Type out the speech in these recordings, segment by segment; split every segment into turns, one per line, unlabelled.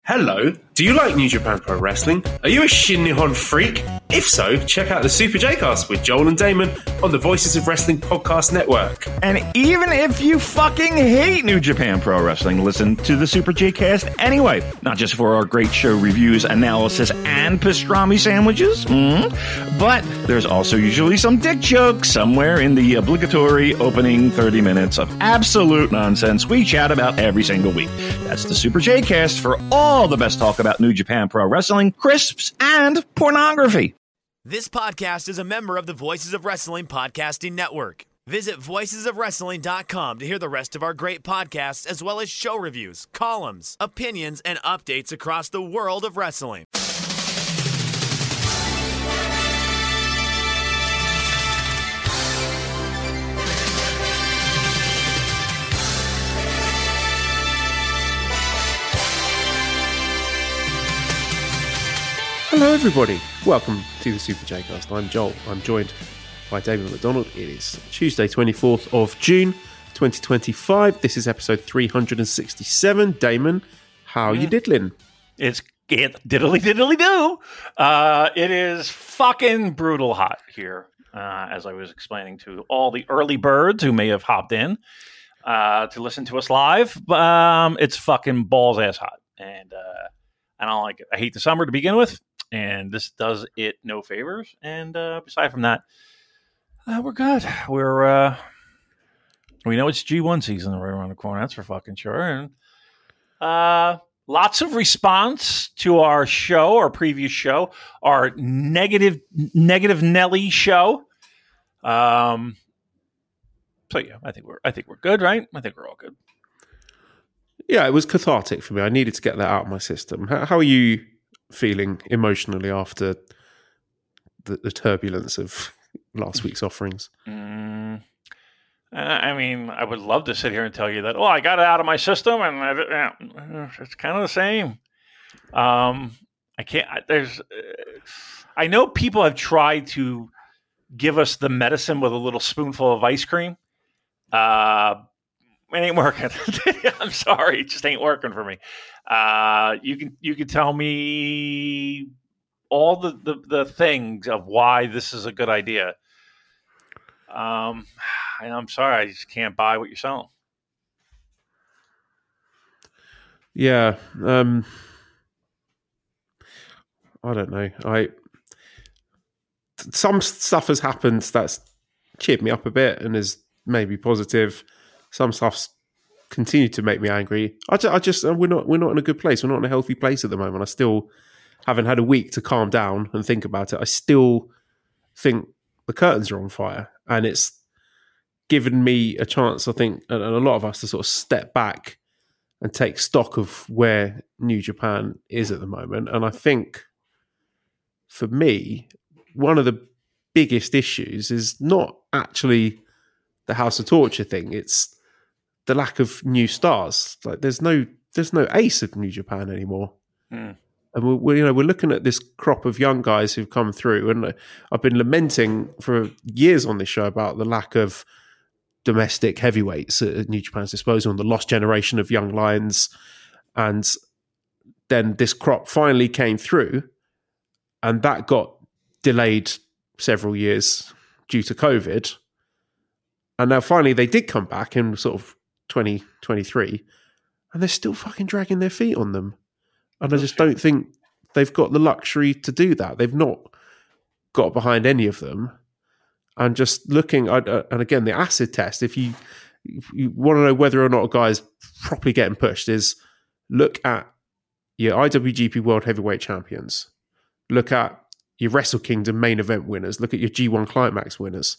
Hello, do you like New Japan Pro Wrestling? Are you a Shin Nihon freak? If so, check out the Super J-Cast with Joel and Damon on the Voices of Wrestling Podcast Network.
And even if you fucking hate New Japan Pro Wrestling, listen to the Super J-Cast anyway. Not just for our great show reviews, analysis, and pastrami sandwiches, but there's also usually some dick jokes somewhere in the obligatory opening 30 minutes of absolute nonsense we chat about every single week. That's the Super J-Cast for all the best talk about New Japan Pro Wrestling, crisps, and pornography.
This podcast is a member of the Voices of Wrestling Podcasting Network. Visit voicesofwrestling.com to hear the rest of our great podcasts, as well as show reviews, columns, opinions, and updates across the world of wrestling.
Hello everybody, welcome to the Super J-Cast. I'm Joel, I'm joined by David McDonald. It is Tuesday 24th of June 2025. This is episode 367. Damon, how you diddling?
It diddly do. It is fucking brutal hot here, as I was explaining to all the early birds who may have hopped in to listen to us live. It's fucking balls ass hot, and I don't like it. I hate the summer to begin with, and this does it no favors. And aside from that, we're good. We know it's G1 season right around the corner. That's for fucking sure. And lots of response to our show, our previous show, our negative Nelly show. So yeah, I think we're good, right? I think we're all good.
Yeah, it was cathartic for me. I needed to get that out of my system. How are you feeling emotionally after the turbulence of last week's offerings?
I mean, I would love to sit here and tell you that, I got it out of my system, and it's kind of the same. I can't. I know people have tried to give us the medicine with a little spoonful of ice cream. It ain't working. I'm sorry, it just ain't working for me. You can tell me all the things of why this is a good idea. And I'm sorry, I just can't buy what you're selling.
Yeah, I don't know. Some stuff has happened that's cheered me up a bit and is maybe positive. Some stuff's continued to make me angry. We're not in a good place. We're not in a healthy place at the moment. I still haven't had a week to calm down and think about it. I still think the curtains are on fire, and it's given me a chance, I think, and a lot of us, to sort of step back and take stock of where New Japan is at the moment. And I think, for me, one of the biggest issues is not actually the House of Torture thing. It's the lack of new stars. Like there's no ace of New Japan anymore. And we're looking at this crop of young guys who've come through, and I've been lamenting for years on this show about the lack of domestic heavyweights at New Japan's disposal and the lost generation of young lions. And then this crop finally came through, and that got delayed several years due to COVID. And now finally they did come back in sort of 2023, and they're still fucking dragging their feet on them. And I just don't think they've got the luxury to do that. They've not got behind any of them. And just looking, and again, the acid test, if you want to know whether or not a guy's properly getting pushed, is look at your IWGP World Heavyweight Champions. Look at your Wrestle Kingdom main event winners. Look at your G1 Climax winners.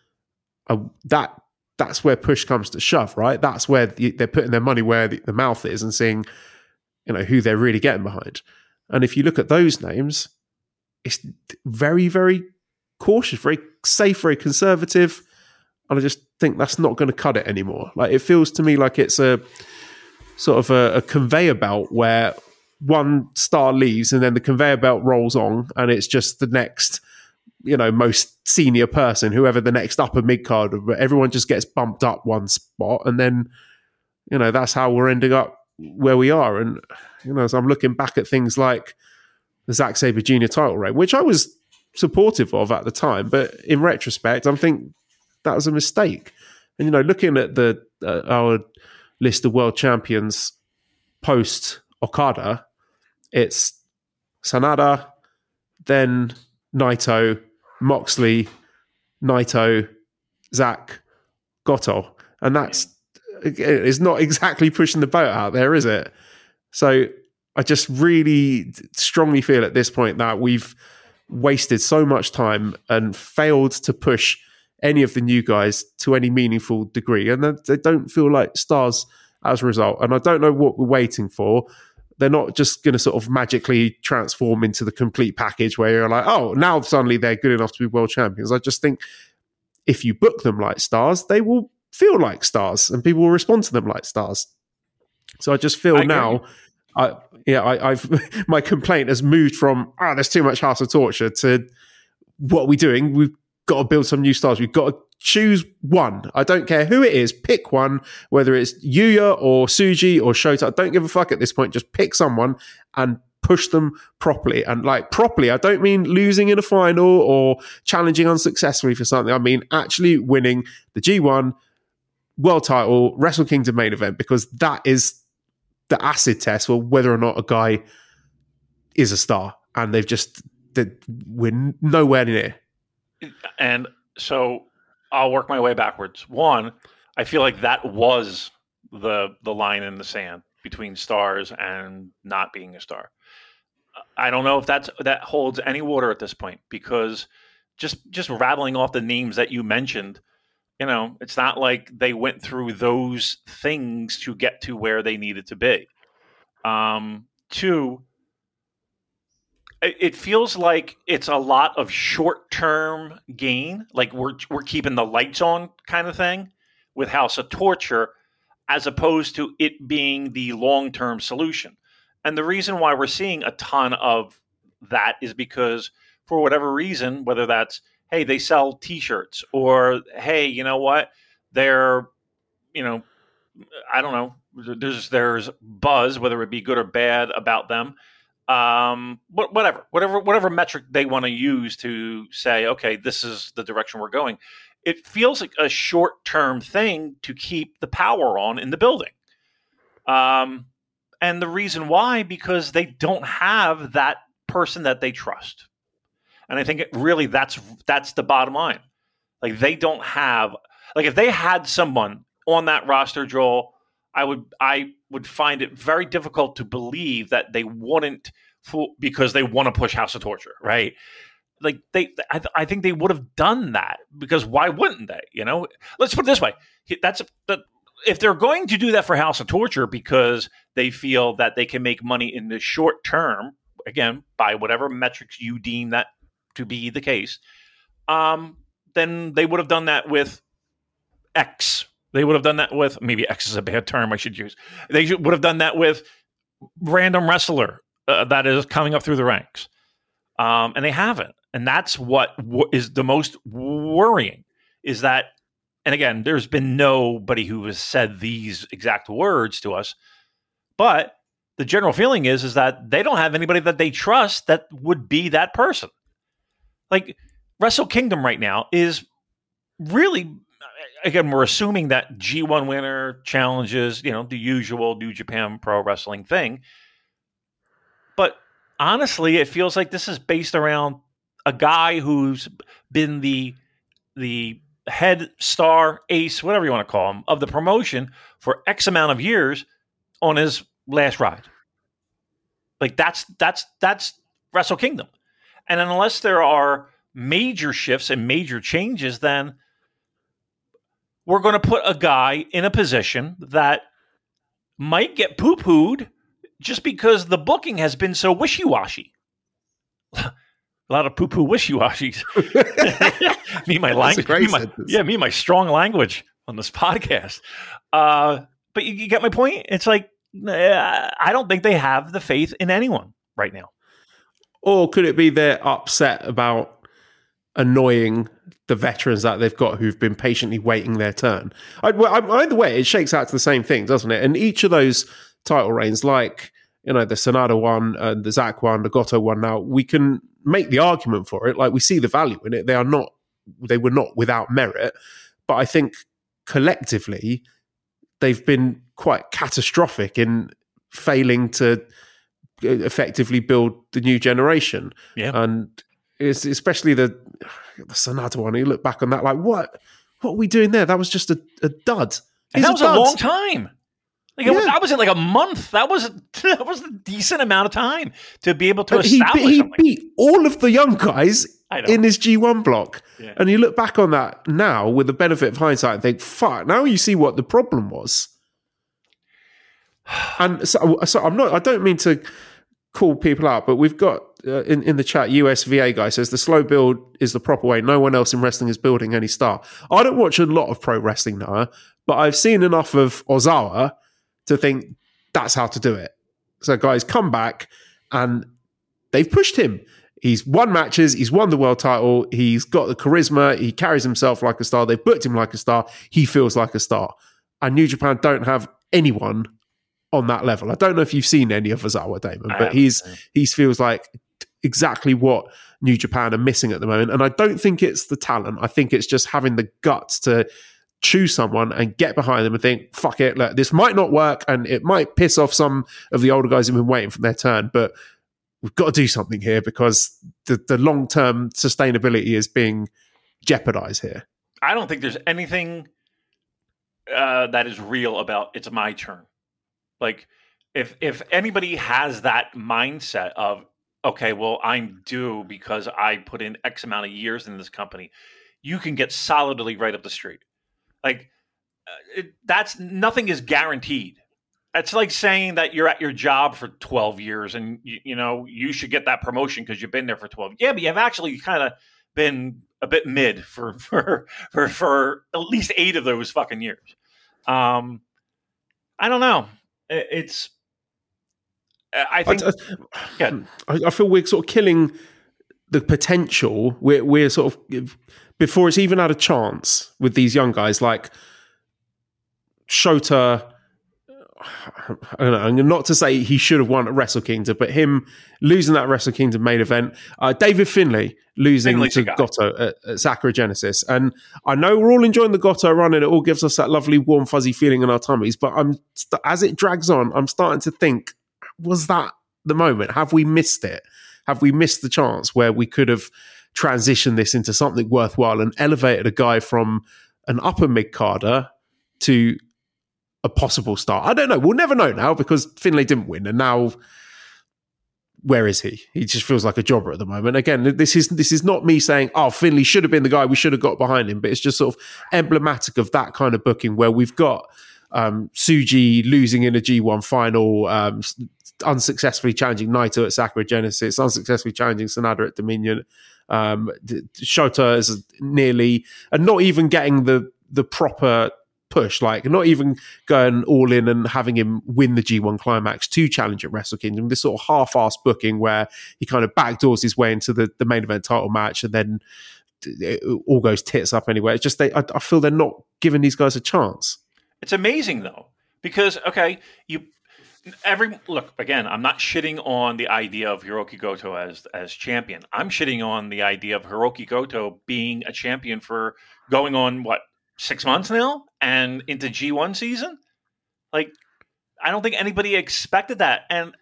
That's where push comes to shove, right? That's where they're putting their money where the mouth is and seeing, who they're really getting behind. And if you look at those names, it's very, very cautious, very safe, very conservative. And I just think that's not going to cut it anymore. Like, it feels to me like it's a sort of a conveyor belt where one star leaves and then the conveyor belt rolls on, and it's just the next, most senior person, whoever the next upper mid card, everyone just gets bumped up one spot, and then, that's how we're ending up where we are. And, as I'm looking back at things like the Zack Sabre Jr. title reign, which I was supportive of at the time, but in retrospect, I'm thinking that was a mistake. And, looking at our list of world champions post Okada, it's Sanada, then Naito, Moxley, Naito, Zack, Goto. And it's not exactly pushing the boat out there, is it? So I just really strongly feel at this point that we've wasted so much time and failed to push any of the new guys to any meaningful degree. And they don't feel like stars as a result. And I don't know what we're waiting for. They're not just going to sort of magically transform into the complete package where you're like, oh, now suddenly they're good enough to be world champions. I just think if you book them like stars, they will feel like stars and people will respond to them like stars. So I just feel now, I've my complaint has moved from, there's too much House of Torture to what are we doing? We've got to build some new stars. We've got to choose one. I don't care who it is. Pick one, whether it's Yuya or Tsuji or Shota. I don't give a fuck at this point. Just pick someone and push them properly. And like properly, I don't mean losing in a final or challenging unsuccessfully for something. I mean actually winning the G1 world title, Wrestle Kingdom main event, because that is the acid test for whether or not a guy is a star. And we're nowhere near.
And so I'll work my way backwards. One, I feel like that was the line in the sand between stars and not being a star. I don't know if that holds any water at this point, because just rattling off the names that you mentioned, it's not like they went through those things to get to where they needed to be. Two, it feels like it's a lot of short-term gain, like we're keeping the lights on kind of thing with House of Torture, as opposed to it being the long-term solution. And the reason why we're seeing a ton of that is because for whatever reason, whether that's, hey, they sell T-shirts, or, hey, you know what, they're, I don't know, there's buzz, whether it be good or bad about them. Whatever metric they want to use to say, okay, this is the direction we're going. It feels like a short-term thing to keep the power on in the building. And the reason why, because they don't have that person that they trust. And I think really that's the bottom line. Like they don't have, like if they had someone on that roster, Joel, I would find it very difficult to believe that they wouldn't, because they want to push House of Torture, right? Like I think they would have done that, because why wouldn't they? Let's put it this way: if they're going to do that for House of Torture because they feel that they can make money in the short term, again by whatever metrics you deem that to be the case, then they would have done that with X. They would have done that with, maybe X is a bad term I should use. They would have done that with random wrestler that is coming up through the ranks. And they haven't. And that's what is the most worrying, is that, and again, there's been nobody who has said these exact words to us, but the general feeling is that they don't have anybody that they trust that would be that person. Like Wrestle Kingdom right now is really, again, we're assuming that G1 winner challenges, the usual New Japan Pro Wrestling thing. But honestly, it feels like this is based around a guy who's been the head star, ace, whatever you want to call him, of the promotion for X amount of years on his last ride. Like that's Wrestle Kingdom. And unless there are major shifts and major changes, then we're going to put a guy in a position that might get poo-pooed just because the booking has been so wishy-washy. A lot of poo-poo wishy-washies. me and my strong language on this podcast. But you get my point? It's like, I don't think they have the faith in anyone right now.
Or could it be they're upset about annoying the veterans that they've got who've been patiently waiting their turn? Either way, it shakes out to the same thing, doesn't it? And each of those title reigns, like the Sanada one and the Zack one, the Goto one. Now we can make the argument for it, like we see the value in it. They were not without merit, but I think collectively they've been quite catastrophic in failing to effectively build the new generation.
Yeah.
And it's especially the Sanada one. You look back on that, like, what are we doing there? That was just a dud.
And that was a long time. Like that was like a month. That was a decent amount of time to be able to establish something.
He beat all of the young guys in his G1 block. Yeah. And you look back on that now with the benefit of hindsight and think, fuck, now you see what the problem was. And so I don't mean to call people out, but we've got in the chat, USVA guy says the slow build is the proper way. No one else in wrestling is building any star. I don't watch a lot of pro wrestling, Noah, but I've seen enough of Ozawa to think that's how to do it. So guys, come back, and they've pushed him. He's won matches. He's won the world title. He's got the charisma. He carries himself like a star. They've booked him like a star. He feels like a star. And New Japan don't have anyone on that level. I don't know if you've seen any of Ozawa, Damon, but he feels like exactly what New Japan are missing at the moment. And I don't think it's the talent. I think it's just having the guts to choose someone and get behind them and think, fuck it, look, this might not work and it might piss off some of the older guys who've been waiting for their turn, but we've got to do something here because the long-term sustainability is being jeopardized here.
I don't think there's anything that is real about it's my turn. Like, if anybody has that mindset of, okay, well, I'm due because I put in X amount of years in this company, you can get solidly right up the street. Like, that's nothing is guaranteed. It's like saying that you're at your job for 12 years and you should get that promotion because you've been there for 12. Yeah, but you've actually kind of been a bit mid for at least 8 of those fucking years. I don't know. I think
I feel we're sort of killing the potential. We're sort of, before it's even had a chance with these young guys like Shota. I don't know, not to say he should have won at Wrestle Kingdom, but him losing that Wrestle Kingdom main event, David Finlay losing to Goto at Sakura Genesis. And I know we're all enjoying the Goto run and it all gives us that lovely warm fuzzy feeling in our tummies, but as it drags on, I'm starting to think, was that the moment? Have we missed it? Have we missed the chance where we could have transitioned this into something worthwhile and elevated a guy from an upper mid-carder to a possible star? I don't know. We'll never know now because Finlay didn't win. And now, where is he? He just feels like a jobber at the moment. Again, this is not me saying, oh, Finlay should have been the guy, we should have got behind him. But it's just sort of emblematic of that kind of booking where we've got Tsuji losing in a G1 final, unsuccessfully challenging Naito at Sakura Genesis, unsuccessfully challenging Sanada at Dominion. Shota is nearly, and not even getting the proper push, like not even going all in and having him win the G1 climax to challenge at Wrestle Kingdom. This sort of half-assed booking where he kind of backdoors his way into the main event title match and then it all goes tits up anyway. It's just I feel they're not giving these guys a chance.
It's amazing though, because look, again, I'm not shitting on the idea of Hiroki Goto as champion. I'm shitting on the idea of Hiroki Goto being a champion for going on 6 months now and into G1 season. Like, I don't think anybody expected that. And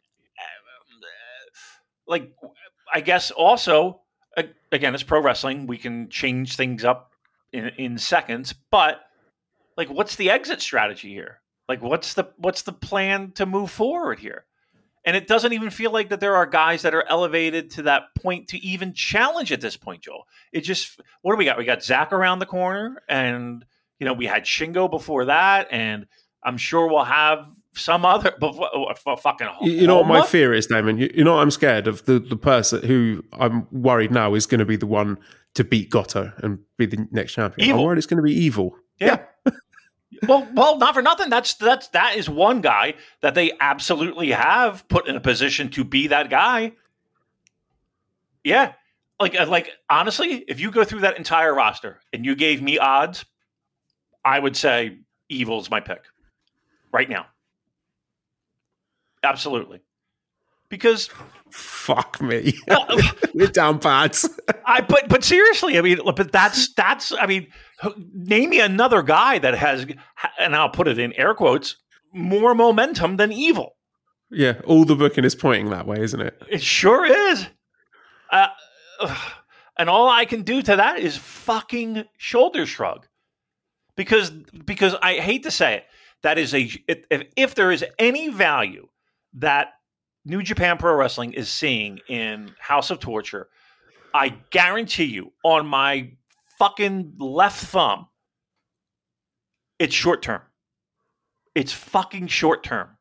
I guess also, again, it's pro wrestling. We can change things up in seconds, but what's the exit strategy here? What's the plan to move forward here? And it doesn't even feel like that there are guys that are elevated to that point to even challenge at this point, Joel. It just, what do we got? We got Zach around the corner, and we had Shingo before that, and I'm sure we'll have some other fucking.
You know what my fear is, Damon? You know what I'm scared of? The person who I'm worried now is going to be the one to beat Goto and be the next champion.
Evil.
I'm worried it's going to be Evil.
Yeah. Well, not for nothing. That is one guy that they absolutely have put in a position to be that guy. Yeah, honestly, if you go through that entire roster and you gave me odds, I would say Evil's my pick right now. Absolutely. Because
fuck me, we're down bad.
But seriously, I mean, but that's I mean, name me another guy that has, and I'll put it in air quotes, more momentum than Evil.
Yeah, all the booking is pointing that way, isn't it?
It sure is. And all I can do to that is fucking shoulder shrug, because I hate to say it, that is if there is any value that New Japan Pro Wrestling is seeing in House of Torture, I guarantee you, on my fucking left thumb, it's short term. It's fucking short term.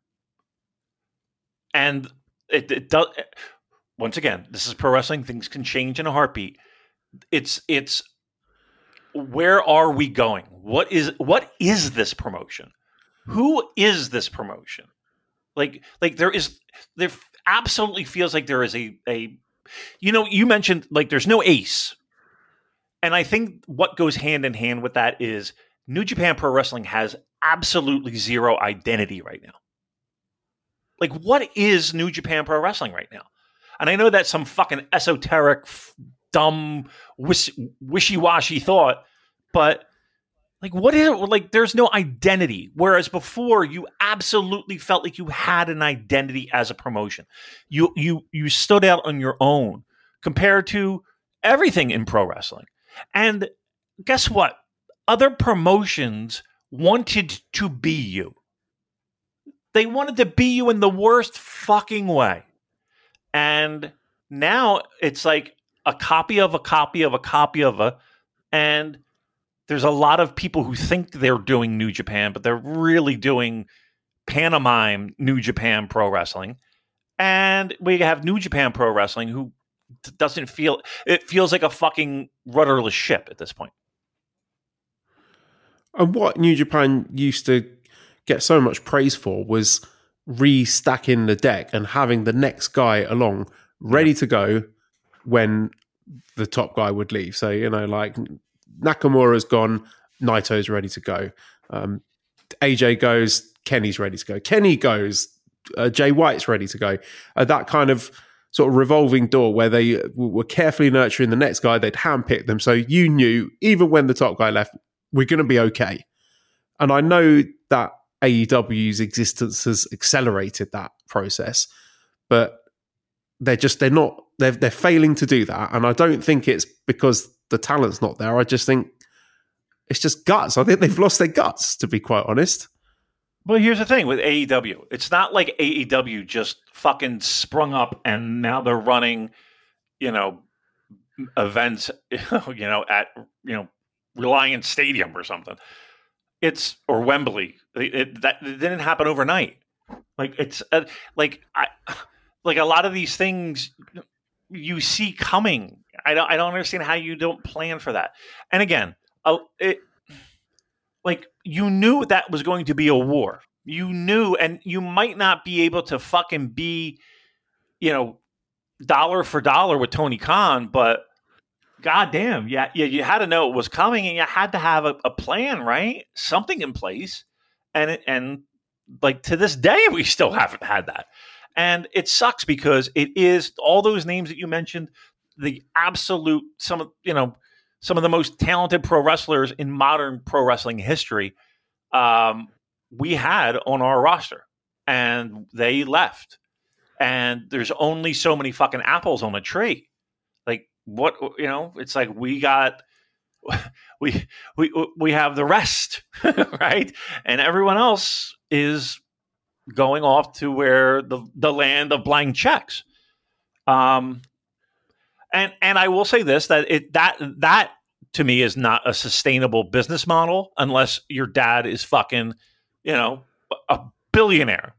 And it does. Once again, this is pro wrestling. Things can change in a heartbeat. It's where are we going? What is this promotion? Who is this promotion? Like there absolutely feels like there is a you mentioned like there's no ace. And I think what goes hand in hand with that is New Japan Pro Wrestling has absolutely zero identity right now. Like, what is New Japan Pro Wrestling right now? And I know that's some fucking esoteric, dumb, wishy-washy thought, but like, what is it? Like, there's no identity. Whereas before, you absolutely felt like you had an identity as a promotion. You stood out on your own compared to everything in pro wrestling. And guess what? Other promotions wanted to be you. They wanted to be you in the worst fucking way. And now it's like a copy of a copy of a copy of a, and there's a lot of people who think they're doing New Japan, but they're really doing pantomime New Japan Pro Wrestling. And we have New Japan Pro Wrestling who doesn't feel, it feels like a fucking rudderless ship at this point.
And what New Japan used to get so much praise for was restacking the deck and having the next guy along ready to go when the top guy would leave. So, like Nakamura's gone, Naito's ready to go. AJ goes, Kenny's ready to go. Kenny goes, Jay White's ready to go. That kind of sort of revolving door where they were carefully nurturing the next guy, they'd handpick them. So you knew, even when the top guy left, we're going to be okay. And I know that AEW's existence has accelerated that process, but they're failing to do that. And I don't think it's because the talent's not there. I just think it's just guts. I think they've lost their guts, to be quite honest.
Well, here's the thing with AEW. It's not like AEW just fucking sprung up and now they're running, events, at, Reliance Stadium or something. Or Wembley. That didn't happen overnight. Like it's like a lot of these things you see coming. I don't understand how you don't plan for that. And again, you knew that was going to be a war. You knew, and you might not be able to fucking be, dollar for dollar with Tony Khan, but goddamn, you had to know it was coming, and you had to have a plan, right? Something in place, and like to this day, we still haven't had that, and it sucks because it is all those names that you mentioned, the absolute some of the most talented pro wrestlers in modern pro wrestling history. We had on our roster, and they left, and there's only so many fucking apples on a tree. What it's like we have the rest, right? And everyone else is going off to where the land of blank checks. And I will say this, that to me is not a sustainable business model unless your dad is fucking a billionaire.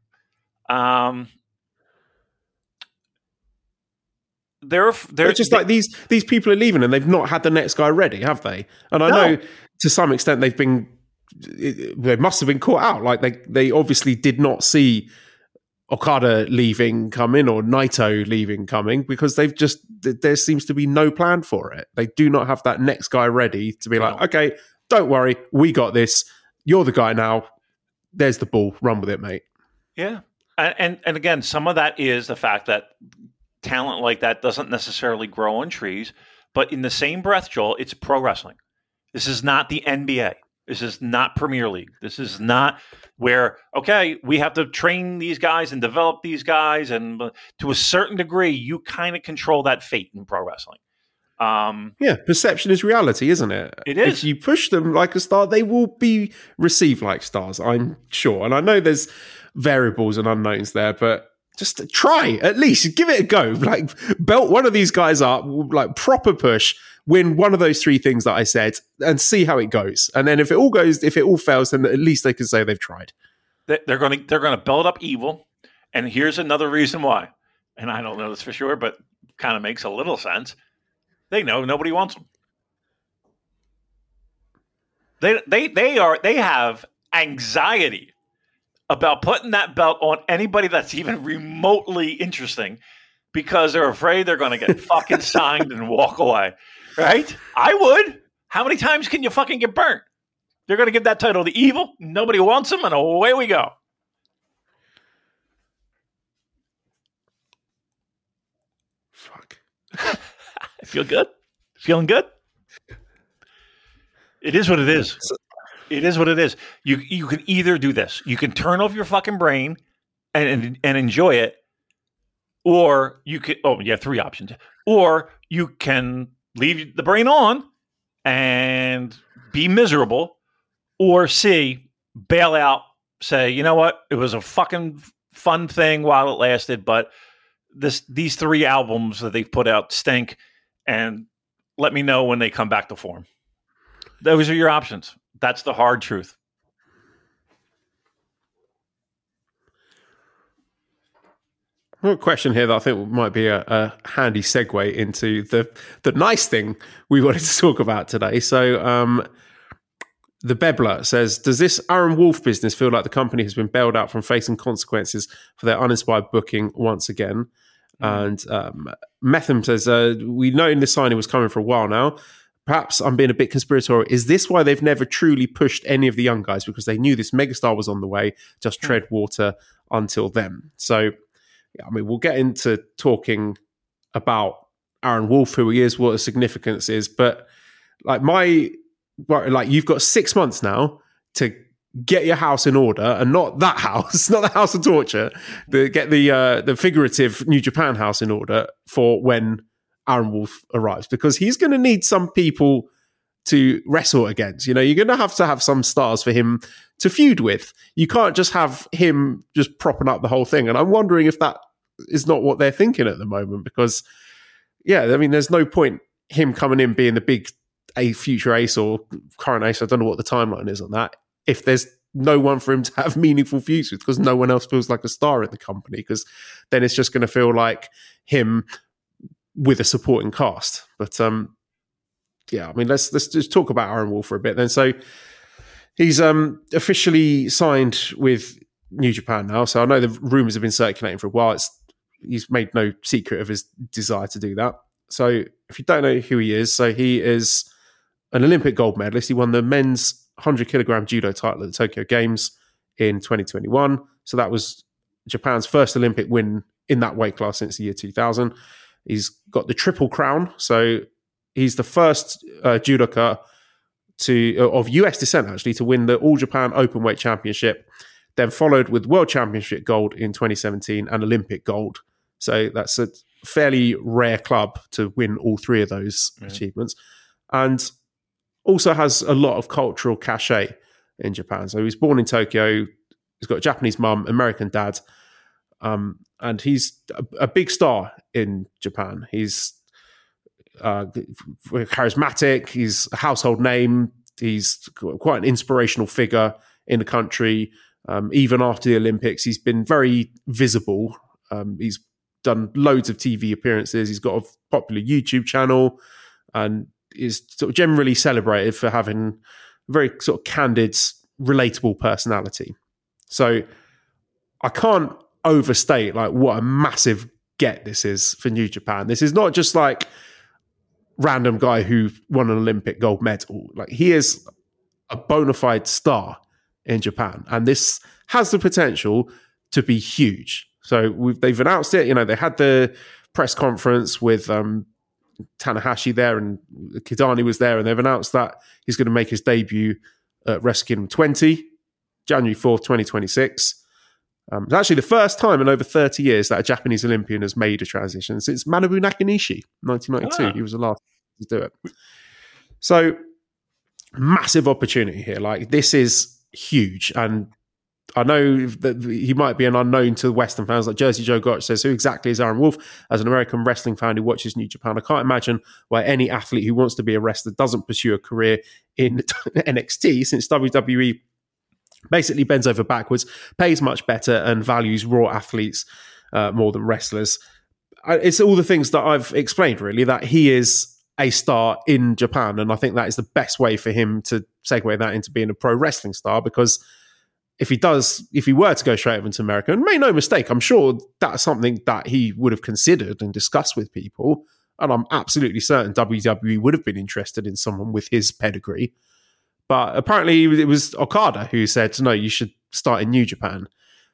They're
just like these people are leaving and they've not had the next guy ready, have they? And I know to some extent they must have been caught out. Like they obviously did not see Okada leaving coming or Naito leaving coming because there seems to be no plan for it. They do not have that next guy ready to be like, okay, don't worry, we got this. You're the guy now. There's the ball. Run with it, mate.
Yeah. And again, some of that is the fact that talent like that doesn't necessarily grow on trees. But in the same breath, Joel, it's pro wrestling. This is not the NBA. This is not Premier League. This is not where, okay, we have to train these guys and develop these guys. And to a certain degree, you kind of control that fate in pro wrestling.
Perception is reality, isn't it?
It is.
If you push them like a star, they will be received like stars, I'm sure. And I know there's variables and unknowns there, but just try, at least give it a go. Like, belt one of these guys up, like proper push, win one of those three things that I said, and see how it goes. And then if it all fails, then at least they can say they've tried.
They're going to build up Evil, and here's another reason why. And I don't know this for sure, but kind of makes a little sense. They know nobody wants them. They have anxiety about putting that belt on anybody that's even remotely interesting, because they're afraid they're going to get fucking signed and walk away. Right? I would. How many times can you fucking get burnt? They're going to give that title to Evil. Nobody wants them, and away we go.
Fuck.
I feel good. Feeling good. It is what it is. It is what it is. You can either do this. You can turn off your fucking brain and enjoy it, or you could. Oh, you have three options. Or you can leave the brain on and be miserable, or C, bail out. Say, you know what? It was a fucking fun thing while it lasted, but these three albums that they've put out stink, and let me know when they come back to form. Those are your options. That's the hard truth.
Well, a question here that I think might be a handy segue into the nice thing we wanted to talk about today. So the Bebbler says, does this Aaron Wolf business feel like the company has been bailed out from facing consequences for their uninspired booking once again? And Metham says, we know this signing was coming for a while now. Perhaps I'm being a bit conspiratorial. Is this why they've never truly pushed any of the young guys? Because they knew this megastar was on the way, just tread water until then. So, yeah, I mean, we'll get into talking about Aaron Wolf, who he is, what his significance is. But you've got 6 months now to get your house in order, and not that house, not the house of torture. Get the figurative New Japan house in order for when Aaron Wolf arrives, because he's going to need some people to wrestle against. You know, you're going to have some stars for him to feud with. You can't just have him just propping up the whole thing. And I'm wondering if that is not what they're thinking at the moment, because, yeah, I mean, there's no point him coming in being the big future ace or current ace. I don't know what the timeline is on that, if there's no one for him to have meaningful feuds with, because no one else feels like a star in the company, because then it's just going to feel like him with a supporting cast. But yeah, I mean, let's just talk about Aaron Wolf for a bit then. So he's officially signed with New Japan now. So I know the rumors have been circulating for a while. He's made no secret of his desire to do that. So if you don't know who he is, so he is an Olympic gold medalist. He won the men's 100 kilogram judo title at the Tokyo Games in 2021. So that was Japan's first Olympic win in that weight class since the year 2000. He's got the Triple Crown. So he's the first judoka of US descent, actually, to win the All Japan Openweight Championship, then followed with World Championship gold in 2017 and Olympic gold. So that's a fairly rare club to win all three of those achievements. And also has a lot of cultural cachet in Japan. So he was born in Tokyo. He's got a Japanese mum, American dad. And he's a big star in Japan. He's charismatic. He's a household name. He's quite an inspirational figure in the country. Even after the Olympics, he's been very visible. He's done loads of TV appearances. He's got a popular YouTube channel and is sort of generally celebrated for having a very sort of candid, relatable personality. So I can't overstate like what a massive get this is for New Japan. This is not just like random guy who won an Olympic gold medal. Like, he is a bona fide star in Japan, and this has the potential to be huge. So they've announced it. They had the press conference with Tanahashi there, and Kidani was there, and they've announced that he's going to make his debut at Wrestle Kingdom 20, January 4th, 2026. It's actually the first time in over 30 years that a Japanese Olympian has made a transition since Manabu Nakanishi, 1992.
Ah.
He was the last to do it. So, massive opportunity here. Like, this is huge. And I know that he might be an unknown to Western fans. Like Jersey Joe Gotch says, who exactly is Aaron Wolf? As an American wrestling fan who watches New Japan, I can't imagine why any athlete who wants to be a wrestler doesn't pursue a career in NXT, since WWE basically bends over backwards, pays much better, and values raw athletes more than wrestlers. It's all the things that I've explained, really, that he is a star in Japan. And I think that is the best way for him to segue that into being a pro wrestling star, because if he were to go straight over to America, and make no mistake, I'm sure that's something that he would have considered and discussed with people. And I'm absolutely certain WWE would have been interested in someone with his pedigree. But apparently it was Okada who said, no, you should start in New Japan.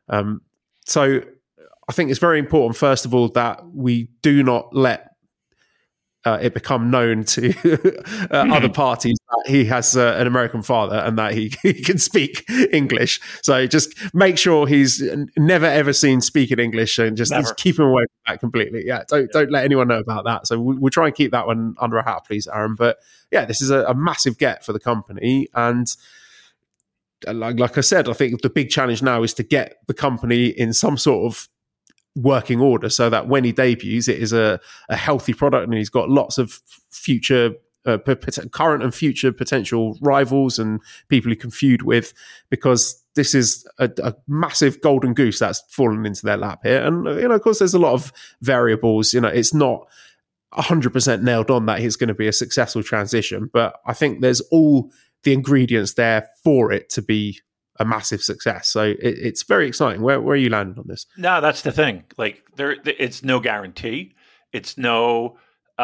So I think it's very important, first of all, that we do not let it become known to other parties that he has an American father and that he can speak English. So just make sure he's never ever seen speaking English, and just keep him away from that completely. Yeah, don't let anyone know about that. So we'll try and keep that one under a hat, please, Aaron. But yeah, this is a massive get for the company, and like I said, I think the big challenge now is to get the company in some sort of working order, so that when he debuts, it is a healthy product, and he's got lots of future, current and future potential rivals and people he can feud with, because this is a massive golden goose that's fallen into their lap here. And of course, there's a lot of variables. It's not 100% nailed on that he's going to be a successful transition, but I think there's all the ingredients there for it to be a massive success. So it's very exciting. Where are you landing on this?
No, that's the thing. Like it's no guarantee. It's no,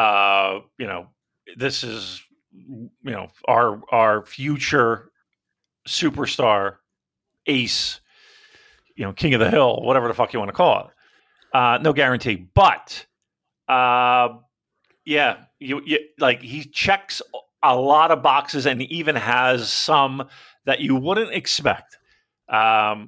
this is, our future superstar, ace, king of the hill, whatever the fuck you want to call it. No guarantee, but he checks a lot of boxes, and even has some that you wouldn't expect. Some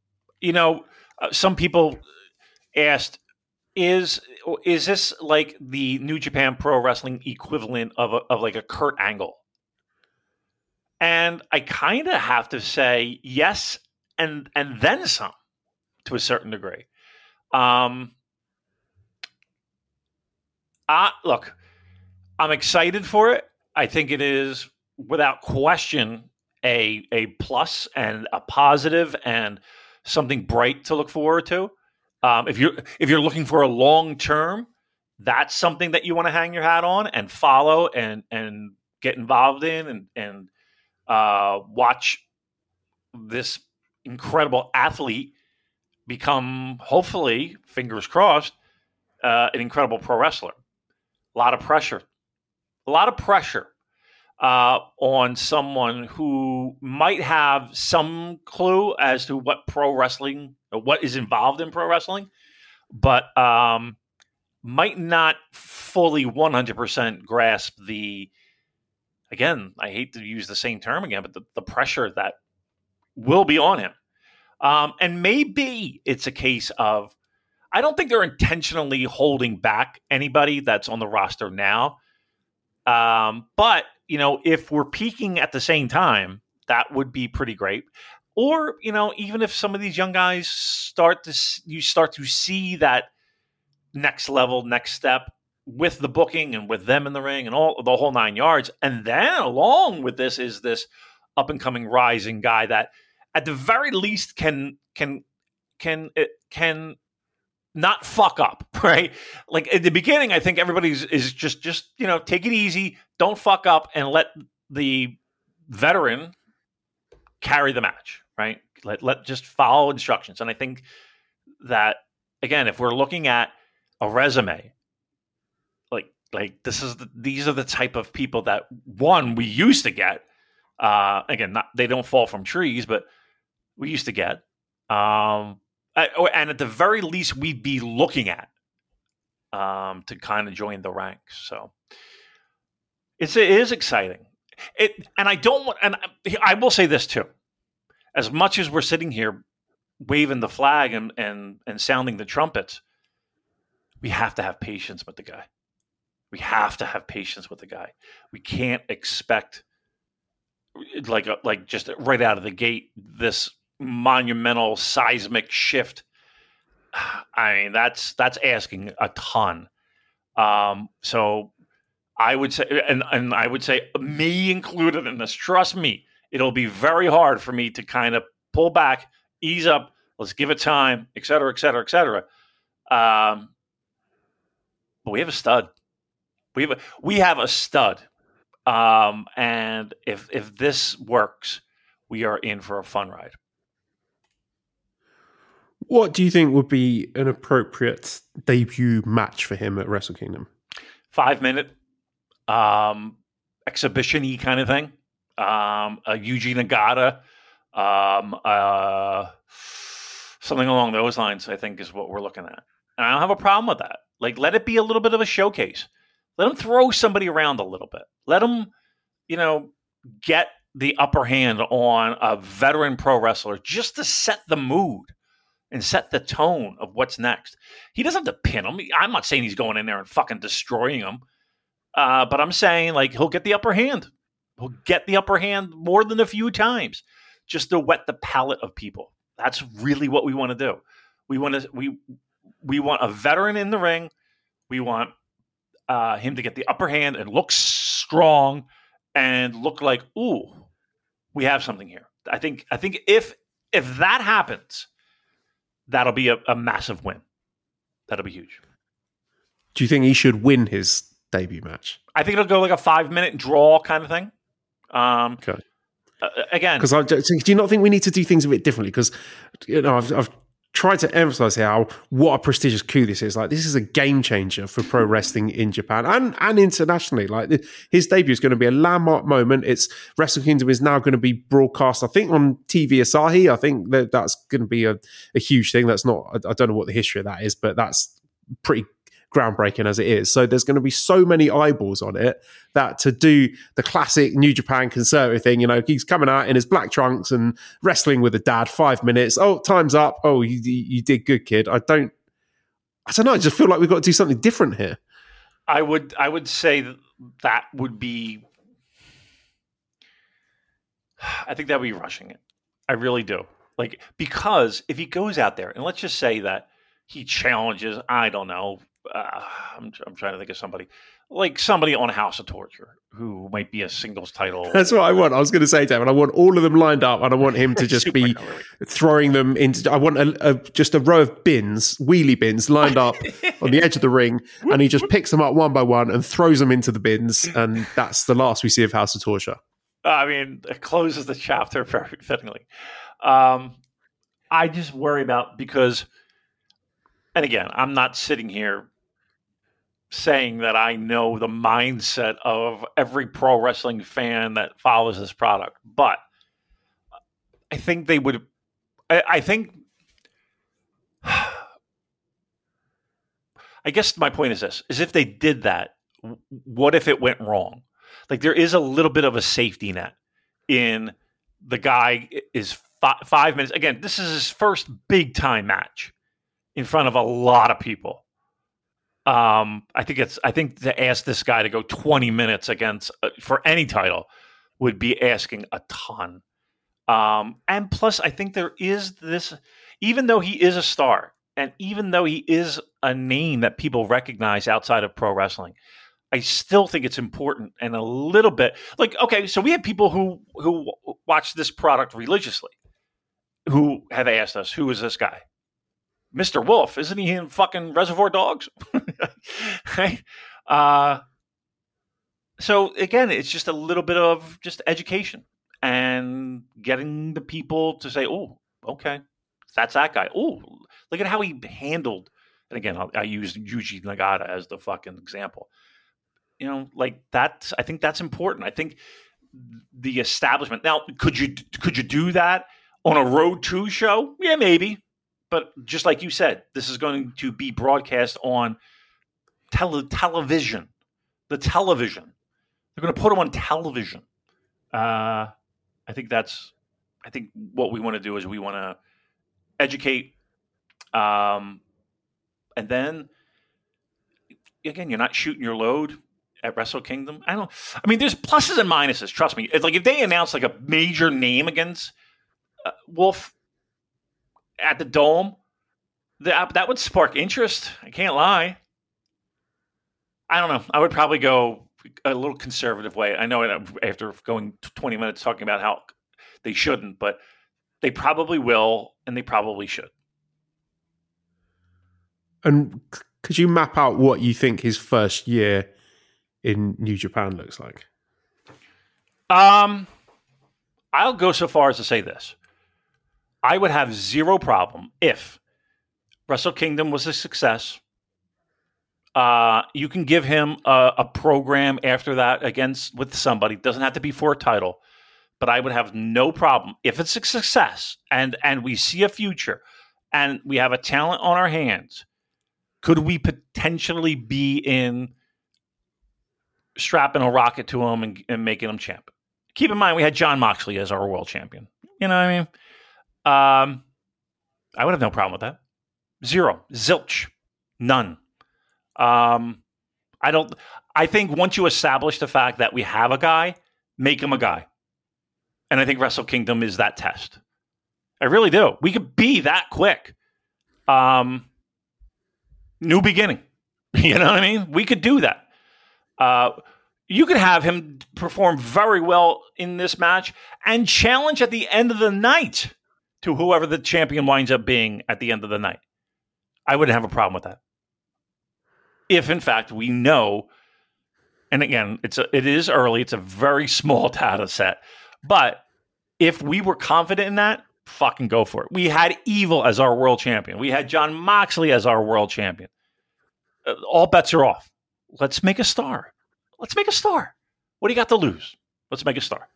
people asked, is this like the New Japan Pro Wrestling equivalent of like a Kurt Angle? And I kind of have to say yes, and then some, to a certain degree. Look, I'm excited for it. I think it is, without question, a plus and a positive and something bright to look forward to. If you're looking for a long term, that's something that you want to hang your hat on and follow and get involved in and watch this incredible athlete become, hopefully, fingers crossed, an incredible pro wrestler. A lot of pressure on someone who might have some clue as to what pro wrestling, or what is involved in pro wrestling, but might not fully 100% grasp again, I hate to use the same term again, but the pressure that will be on him. And maybe it's a case of, I don't think they're intentionally holding back anybody that's on the roster now. But if we're peaking at the same time, that would be pretty great. Or, even if some of these young guys start to see that next level, next step with the booking and with them in the ring and all the whole 9 yards. And then along with this is this up and coming rising guy that at the very least can not fuck up, right? Like at the beginning, I think everybody's is just take it easy, don't fuck up, and let the veteran carry the match, right? Let just follow instructions. And I think that, again, if we're looking at a resume, like these are the type of people that, one, we used to get. Again, they don't fall from trees, but we used to get. and at the very least, we'd be looking at to kind of join the ranks. So it is exciting. And I don't want, and I will say this too. As much as we're sitting here waving the flag and sounding the trumpets, we have to have patience with the guy. We have to have patience with the guy. We can't expect like just right out of the gate this monumental seismic shift. I mean, that's asking a ton. So I would say, and I would say me included in this, trust me, it'll be very hard for me to kind of pull back, ease up, let's give it time, et cetera, et cetera, et cetera. But we have a stud. We have a stud. And if this works, we are in for a fun ride.
What do you think would be an appropriate debut match for him at Wrestle Kingdom?
5-minute exhibition-y kind of thing. A Yuji Nagata, something along those lines, I think is what we're looking at. And I don't have a problem with that. Like, let it be a little bit of a showcase. Let him throw somebody around a little bit. Let him, get the upper hand on a veteran pro wrestler just to set the mood and set the tone of what's next. He doesn't have to pin him. I'm not saying he's going in there and fucking destroying him. But I'm saying, like, he'll get the upper hand. He'll get the upper hand more than a few times just to whet the palate of people. That's really what we want to do. We want a veteran in the ring. We want him to get the upper hand and look strong and look like, ooh, we have something here. I think if that happens, that'll be a massive win. That'll be huge.
Do you think he should win his debut match?
I think it'll go like a 5-minute draw kind of thing.
Okay.
Again,
because do you not think we need to do things a bit differently? Because I've tried to emphasize here what a prestigious coup this is. Like, this is a game changer for pro wrestling in Japan and internationally. Like, his debut is going to be a landmark moment. It's Wrestle Kingdom is now going to be broadcast, I think, on TV Asahi. I think that's going to be a huge thing. That's not, I don't know what the history of that is, but that's pretty groundbreaking as it is. So there's going to be so many eyeballs on it that to do the classic New Japan conservative thing, he's coming out in his black trunks and wrestling with a dad, 5 minutes. Oh, time's up. Oh, you did good, kid. I don't know. I just feel like we've got to do something different here.
I would say that would be, I think that would be rushing it. I really do. Like, because if he goes out there and let's just say that he challenges, I don't know, I'm trying to think of somebody on House of Torture who might be a singles title.
That's what I want. I was going to say, David, I want all of them lined up, and I want him to just be throwing them into. I want just a row of wheelie bins lined up on the edge of the ring, and he just picks them up one by one and throws them into the bins, and that's the last we see of House of Torture.
I mean, it closes the chapter very fittingly. I just worry about because, and again, I'm not sitting here saying that I know the mindset of every pro wrestling fan that follows this product, but I think they would. I guess my point is this: is if they did that, what if it went wrong? Like, there is a little bit of a safety net in the guy is 5 minutes. Again, this is his first big time match in front of a lot of people. I think to ask this guy to go 20 minutes against for any title would be asking a ton. And plus, I think there is this, even though he is a star and even though he is a name that people recognize outside of pro wrestling, I still think it's important and a little bit like, okay, so we have people who watch this product religiously who have asked us, who is this guy? Mr. Wolf, isn't he in fucking Reservoir Dogs? Right? So again, it's just a little bit of just education and getting the people to say, oh, okay, that's that guy. Oh, look at how he handled. And again, I used Yuji Nagata as the fucking example. Like that, I think that's important. I think the establishment. Now, could you do that on a Road 2 show? Yeah, maybe. but just like you said, this is going to be broadcast on television. The television. They're going to put him on television. I think what we want to do is we want to educate, and then again, you're not shooting your load at Wrestle Kingdom. I mean, there's pluses and minuses. Trust me. It's like if they announce like a major name against Wolf at the Dome, that would spark interest. I can't lie. I don't know. I would probably go a little conservative way. I know after going 20 minutes talking about how they shouldn't, but they probably will, and they probably should.
And could you map out what you think his first year in New Japan looks like?
I'll go so far as to say this. I would have zero problem if Wrestle Kingdom was a success. You can give him a program after that with somebody. It doesn't have to be for a title, but I would have no problem if it's a success and we see a future and we have a talent on our hands. Could we potentially be in strapping a rocket to him and making him champ? Keep in mind, we had Jon Moxley as our world champion. You know what I mean? I would have no problem with that. Zero. Zilch. None. I think once you establish the fact that we have a guy, make him a guy. And I think Wrestle Kingdom is that test. I really do. We could be that quick. New beginning. You know what I mean? We could do that. You could have him perform very well in this match and challenge at the end of the night to whoever the champion winds up being at the end of the night. I wouldn't have a problem with that. If, in fact, we know, and again, it is early, it's a very small data set, but if we were confident in that, fucking go for it. We had Evil as our world champion. We had Jon Moxley as our world champion. All bets are off. Let's make a star. Let's make a star. What do you got to lose? Let's make a star.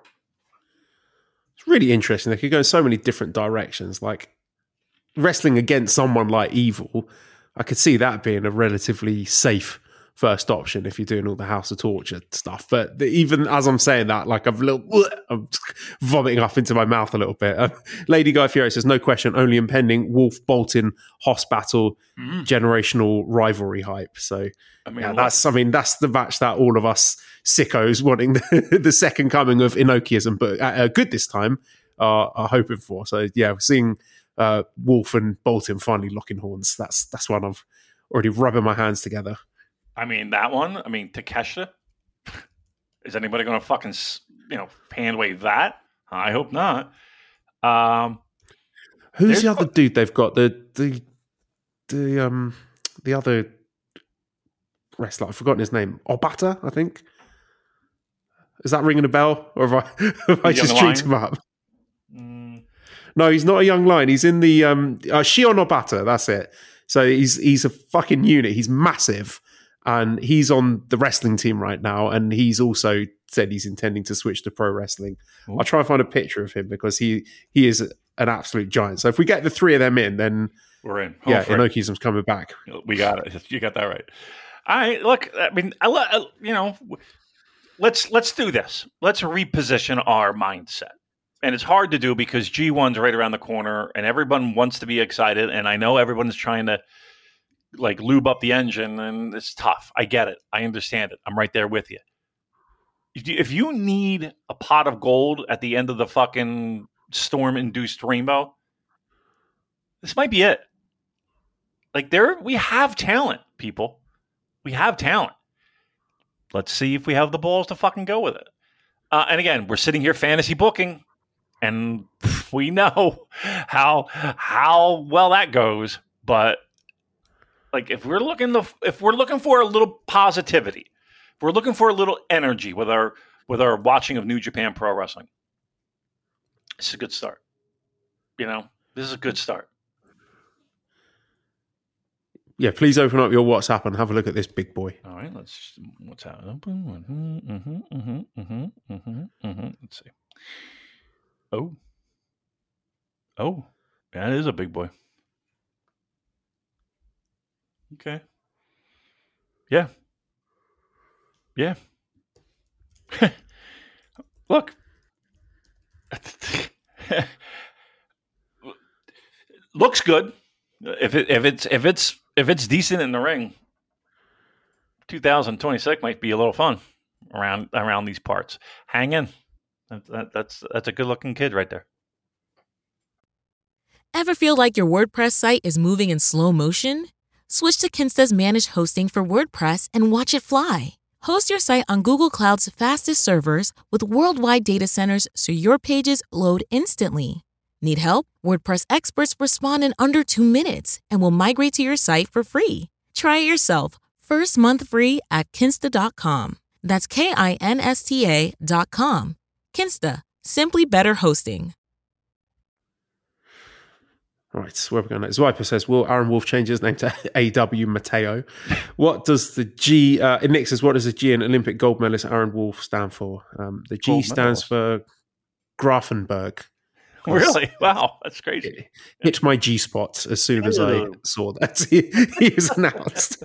It's really interesting. They could go in so many different directions. Like wrestling against someone like Evil, I could see that being a relatively safe first option if you're doing all the House of Torture stuff. But even as I'm saying that, like I'm vomiting up into my mouth a little bit. Lady Guy Fieri says, no question, only impending Wolf Bolton Hoss battle, generational rivalry hype. So that's the match that all of us sickos wanting the second coming of Inokiism, but good this time, are hoping for. So yeah, we're seeing Wolf and Bolton finally locking horns. That's one I've already rubbing my hands together.
I mean, that one. I mean, Takeshita. Is anybody going to fucking, hand wave that? I hope not.
Who's the other dude they've got? The other wrestler. I've forgotten his name. Obata, I think. Is that ringing a bell, or have I just dreamed him up? No, he's not a young lion. He's in the Shion Obata. That's it. So he's a fucking unit. He's massive. And he's on the wrestling team right now, and he's also said he's intending to switch to pro wrestling. Ooh. I'll try and find a picture of him because he is an absolute giant. So if we get the three of them in, then
we're in.
Inokiism's coming back.
We got it. You got that right. All right. Look, I mean, let's do this. Let's reposition our mindset. And it's hard to do because G1's right around the corner, and everyone wants to be excited. And I know everyone's trying to lube up the engine, and it's tough. I get it. I understand it. I'm right there with you. If you need a pot of gold at the end of the fucking storm-induced rainbow, this might be it. We have talent, people. We have talent. Let's see if we have the balls to fucking go with it. And again, we're sitting here fantasy booking, and we know how well that goes, but if we're looking for a little positivity, if we're looking for a little energy with our watching of New Japan Pro Wrestling, this is a good start. This is a good start.
Yeah, please open up your WhatsApp and have a look at this big boy.
All right, what's that? Let's see. Oh, that is a big boy. Okay. Yeah. Yeah. Look. Looks good. If it's decent in the ring, 2026 might be a little fun around these parts. Hang in. That's a good looking kid right there.
Ever feel like your WordPress site is moving in slow motion? Switch to Kinsta's managed hosting for WordPress and watch it fly. Host your site on Google Cloud's fastest servers with worldwide data centers so your pages load instantly. Need help? WordPress experts respond in under 2 minutes and will migrate to your site for free. Try it yourself. First month free at Kinsta.com. That's Kinsta.com. Kinsta. Simply better hosting.
Right, where are we going next? Viper says, will Aaron Wolf change his name to A.W. Mateo? What does the G... Nick says, what does the G in Olympic gold medalist Aaron Wolf stand for? The G
Gold
stands for Grafenberg.
Really? Wow, that's crazy.
Hit my G-spot as soon as I saw that he was announced.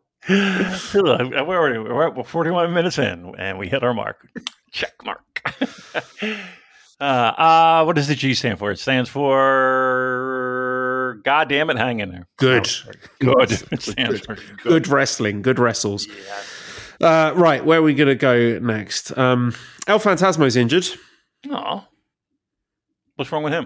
We're 41 minutes in, and we hit our mark. Check mark. What does the G stand for? It stands for God damn it, hang in there.
Good.
It stands for
good wrestling. Good wrestles. Yeah. Right, where are we going to go next? El Phantasmo's injured.
Oh. What's wrong with him?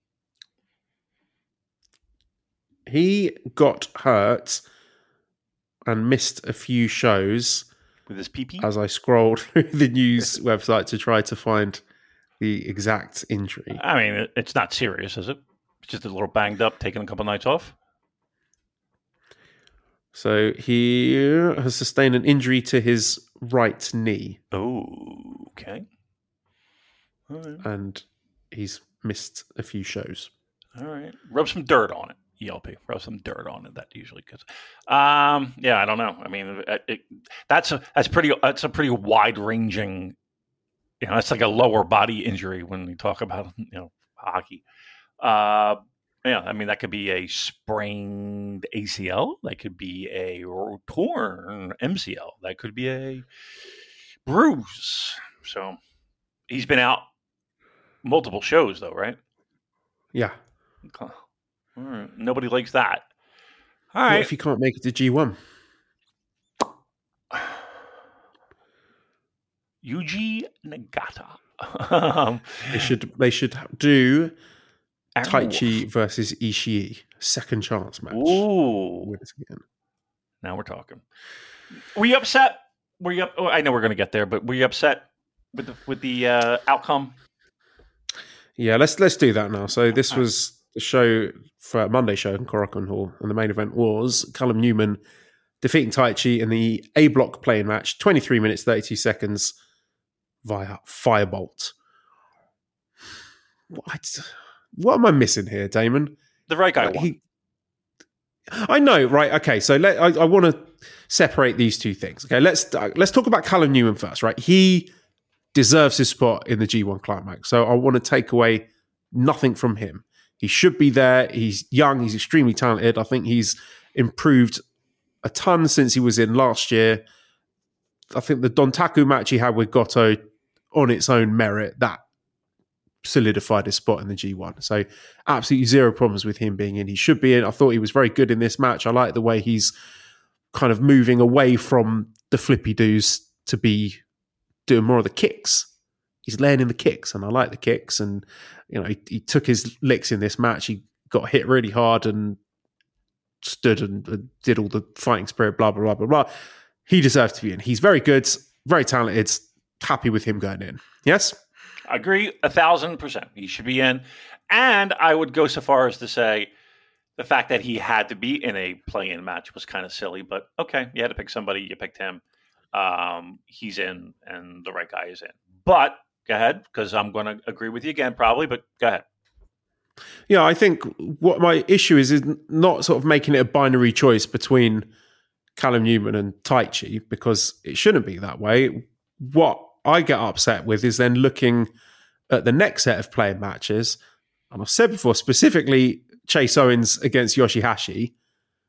He got hurt and missed a few shows
with his PP
as I scrolled through the news website to try to find the exact injury.
I mean, it's not serious, is it? It's just a little banged up, taking a couple nights off.
So he has sustained an injury to his right knee.
Oh, okay. All right.
And he's missed a few shows.
All right. Rub some dirt on it, ELP. Rub some dirt on it. That usually gets. Yeah, I don't know. I mean, that's a pretty wide ranging. It's like a lower body injury when we talk about hockey. Yeah, I mean that could be a sprained ACL. That could be a torn MCL. That could be a bruise. So he's been out multiple shows, though, right?
Yeah.
Okay. All right. Nobody likes that. All right.
What if you can't make it to G1?
Yuji Nagata.
They should do Taichi versus Ishii. Second chance match.
Ooh. Now we're talking. Were you upset? I know we're going to get there, but were you upset with the outcome?
Yeah, let's do that now. So this was the show for a Monday show in Korakuen Hall, and the main event was Callum Newman defeating Taichi in the A block playing match, 23 minutes 32 seconds via Firebolt. What am I missing here, Damon?
The right guy won.
I know, right? Okay, so I want to separate these two things. Okay, let's talk about Callum Newman first, right? He deserves his spot in the G1 Climax. So I want to take away nothing from him. He should be there. He's young. He's extremely talented. I think he's improved a ton since he was in last year. I think the Dontaku match he had with Goto on its own merit, that solidified his spot in the G1. So absolutely zero problems with him being in. He should be in. I thought he was very good in this match. I like the way he's kind of moving away from the flippy doos to be doing more of the kicks. He's laying in the kicks, and I like the kicks. And he took his licks in this match. He got hit really hard and stood and did all the fighting spirit, blah blah blah blah blah. He deserves to be in. He's very good, very talented. Happy with him going in. Yes,
I agree 1,000%. He should be in, and I would go so far as to say the fact that he had to be in a play-in match was kind of silly. But okay, you had to pick somebody. You picked him. He's in, and the right guy is in. But go ahead, because I'm going to agree with you again, probably. But go ahead.
Yeah, I think what my issue is not sort of making it a binary choice between Callum Newman and Taichi, because it shouldn't be that way. What I get upset with is then looking at the next set of playing matches, and I've said before, specifically Chase Owens against Yoshihashi.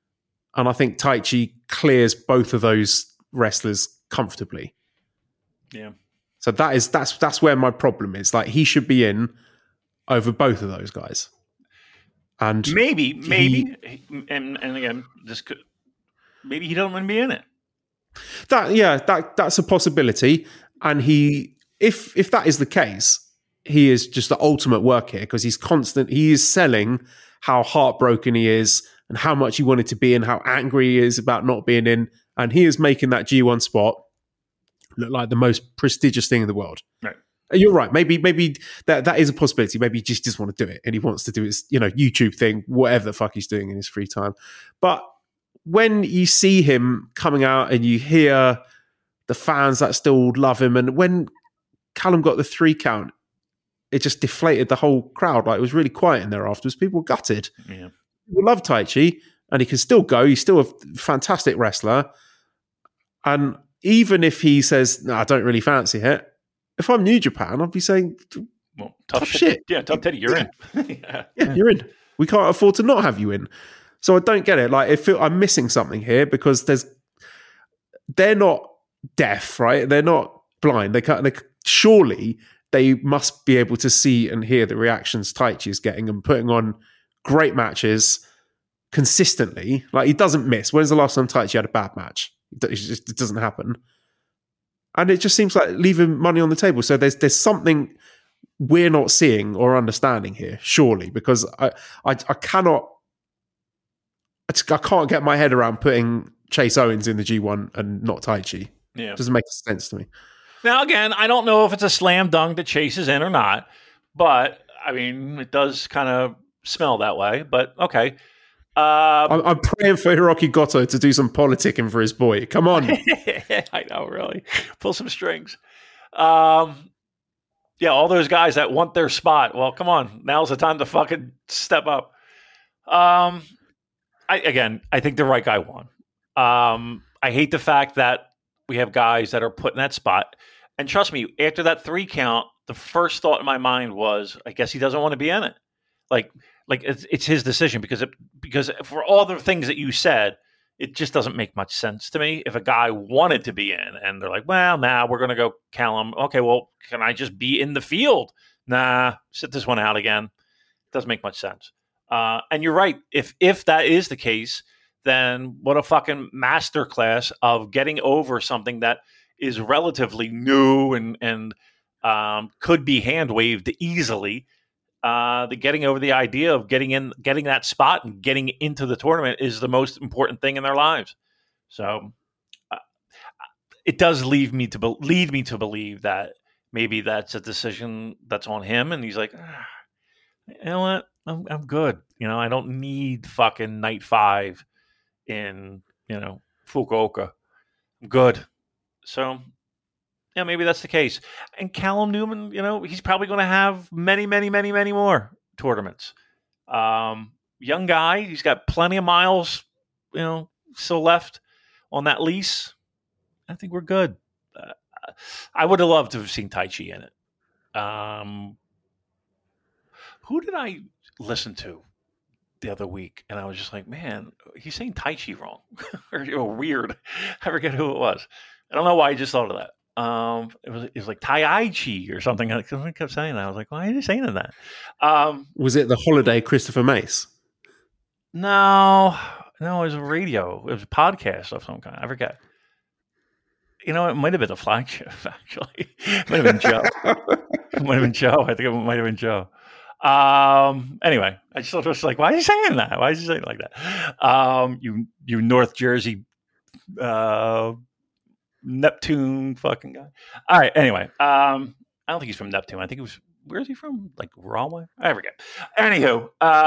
And I think Taichi clears both of those wrestlers comfortably.
Yeah.
So that's where my problem is. Like, he should be in over both of those guys. And
maybe, and again, this could, maybe he don't want to be in it.
That's a possibility. And if that is the case, he is just the ultimate work here, because he is selling how heartbroken he is and how much he wanted to be and how angry he is about not being in. And he is making that G1 spot look like the most prestigious thing in the world.
Right.
You're right. Maybe that is a possibility. Maybe he just doesn't want to do it and he wants to do his, YouTube thing, whatever the fuck he's doing in his free time. But when you see him coming out and you hear the fans that still love him, and when Callum got the 3 count, it just deflated the whole crowd. Like, it was really quiet in there afterwards. People were gutted.
Yeah.
People love Taichi, and he can still go. He's still a fantastic wrestler. And even if he says, "No, I don't really fancy it," if I'm New Japan, I'd be saying,
well,
tough shit.
Yeah, tough Teddy, you're in.
Yeah, you're in. We can't afford to not have you in. So I don't get it. Like, I'm missing something here, because they're not deaf, right? They're not blind. Surely they must be able to see and hear the reactions Taichi is getting and putting on great matches consistently. Like, he doesn't miss. When's the last time Taichi had a bad match? It doesn't happen. And it just seems like leaving money on the table. So there's something we're not seeing or understanding here, surely, because I can't get my head around putting Chase Owens in the G1 and not Taichi.
Yeah.
It doesn't make sense to me.
Now, again, I don't know if it's a slam dunk that Chase is in or not, but I mean, it does kind of smell that way. But okay.
I'm praying for Hiroki Goto to do some politicking for his boy. Come on.
I know, really. Pull some strings. Yeah, all those guys that want their spot. Well, come on. Now's the time to fucking step up. I think the right guy won. I hate the fact that we have guys that are put in that spot. And trust me, after that 3 count, the first thought in my mind was, I guess he doesn't want to be in it. Like it's his decision, because for all the things that you said, it just doesn't make much sense to me. If a guy wanted to be in and they're like, well, nah, we're going to go Callum. Okay, well, can I just be in the field? Nah, sit this one out again. It doesn't make much sense. And you're right. If that is the case, then what a fucking masterclass of getting over something that is relatively new and could be hand waved easily. The getting over the idea of getting that spot and getting into the tournament is the most important thing in their lives. So it does lead me to believe that maybe that's a decision that's on him, and he's like, you know what, I'm good. I don't need fucking night 5 in Fukuoka. I'm good. So yeah, maybe that's the case. And Callum Newman, he's probably going to have many, many, many, many more tournaments. Young guy, he's got plenty of miles, still left on that lease. I think we're good. I would have loved to have seen Taichi in it. Who did I listen to the other week? And I was just like, man, he's saying Taichi wrong or weird. I forget who it was. I don't know why I just thought of that. It was like Taichi or something. I kept saying that. I was like, why are you saying that?
Was it the Holiday Christopher Mace?
No, it was a radio. It was a podcast of some kind. I forget. It might have been a flagship, actually. It might have been Joe. It might have been Joe. I think it might have been Joe. Anyway, I just was like, why are you saying that? Why is he saying it like that? You North Jersey Neptune fucking guy. All right. Anyway, I don't think he's from Neptune. I think it was, where is he from? Like Rahway? I forget. Anywho,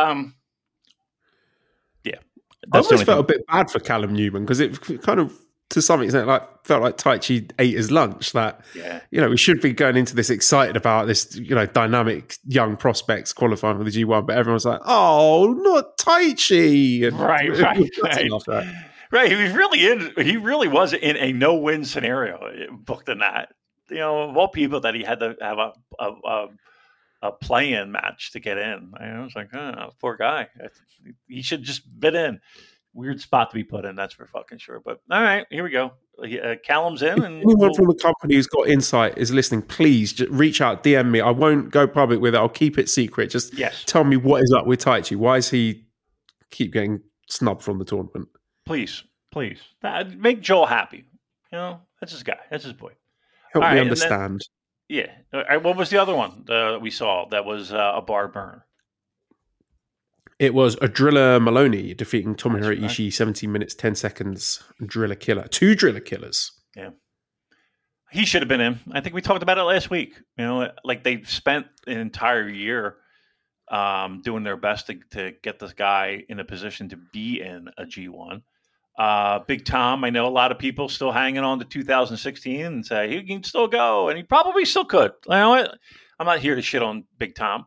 yeah.
I always felt a bit bad for Callum Newman, because it kind of, to some extent, felt like Taichi ate his lunch. That we should be going into this excited about this, dynamic young prospects qualifying for the G1, but everyone's like, "Oh, not Taichi!" And
right. Right, he really was in a no-win scenario booked in that. Of all people that he had to have a play-in match to get in. I was like, oh, poor guy. He should just bid in. Weird spot to be put in, that's for fucking sure. But all right, here we go. Callum's in. And
anyone from the company who's got insight is listening, please just reach out, DM me. I won't go public with it. I'll keep it secret. Just tell me what is up with Taichi. Why is he keep getting snubbed from the tournament?
Please. Make Joel happy. You know, that's his guy. That's his boy.
Help me understand.
All right, what was the other one we saw that was a bar burner?
It was a Driller Maloney defeating Tomohiro Ishii, 17 minutes, 10 seconds, Driller Killer. 2 Driller Killers.
Yeah. He should have been in. I think we talked about it last week. You know, like they've spent an entire year doing their best to get this guy in a position to be in a G1. Big Tom, I know a lot of people still hanging on to 2016 and say he can still go, and he probably still could. You know what? I'm not here to shit on Big Tom.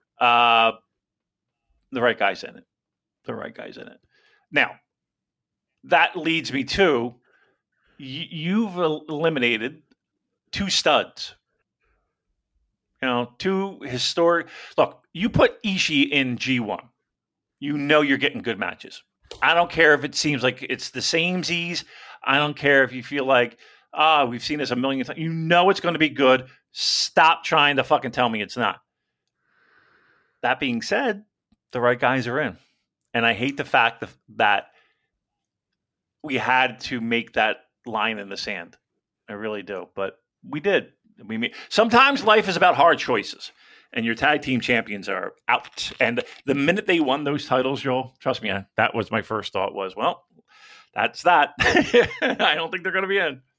The right guy's in it. Now, that leads me to you've eliminated 2 studs. You know, 2 historic. Look, you put Ishii in G1. You know you're getting good matches. I don't care if it seems like it's the same Z's. I don't care if you feel like, we've seen this a million times. You know it's going to be good. Stop trying to fucking tell me it's not. That being said, the right guys are in. And I hate the fact that we had to make that line in the sand. I really do. But we did. Sometimes life is about hard choices. And your tag team champions are out. And the minute they won those titles, Joel, trust me, that was my first thought was, well, that's that. I don't think they're going to be in.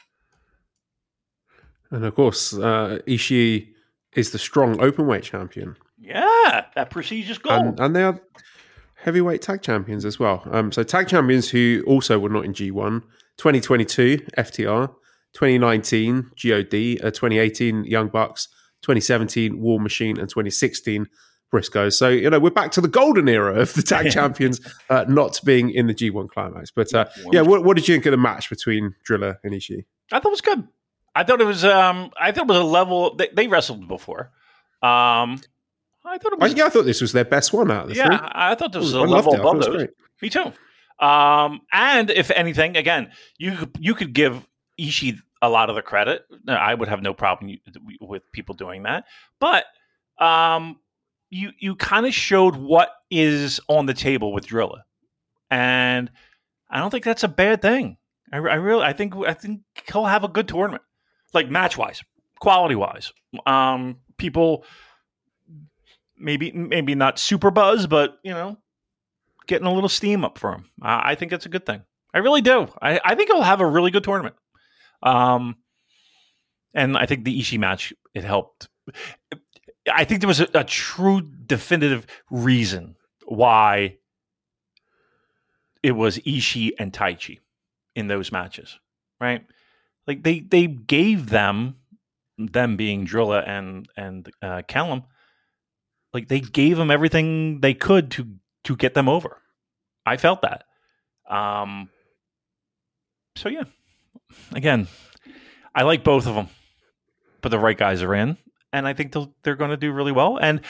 And of course, Ishii is the strong openweight champion.
Yeah, that prestigious goal.
And they are heavyweight tag champions as well. So tag champions who also were not in G1, 2022, FTR, 2019, GOD, 2018, Young Bucks, 2017, War Machine, and 2016, Briscoe. So, you know, we're back to the golden era of the tag champions not being in the G1 climax. But what did you think of the match between Driller and Ishii?
I thought it was good. I thought it was a level. They wrestled before. I
thought this was their best one out of the 3.
Yeah, I thought this was a level above those. Great. Me too. And if anything, again, you could give Ishii a lot of the credit. I would have no problem with people doing that. But you kind of showed what is on the table with Drilla, and I don't think that's a bad thing. I think he'll have a good tournament, like match wise, quality wise. People. Maybe not super buzz, but, you know, getting a little steam up for him. I think it's a good thing. I really do. I think he'll have a really good tournament. And I think the Ishii match, it helped. I think there was a true definitive reason why it was Ishii and Taichi in those matches, right? Like they gave them being Drilla and Callum, like they gave them everything they could to get them over. I felt that. So yeah, again, I like both of them, but the right guys are in, and I think they're going to do really well. And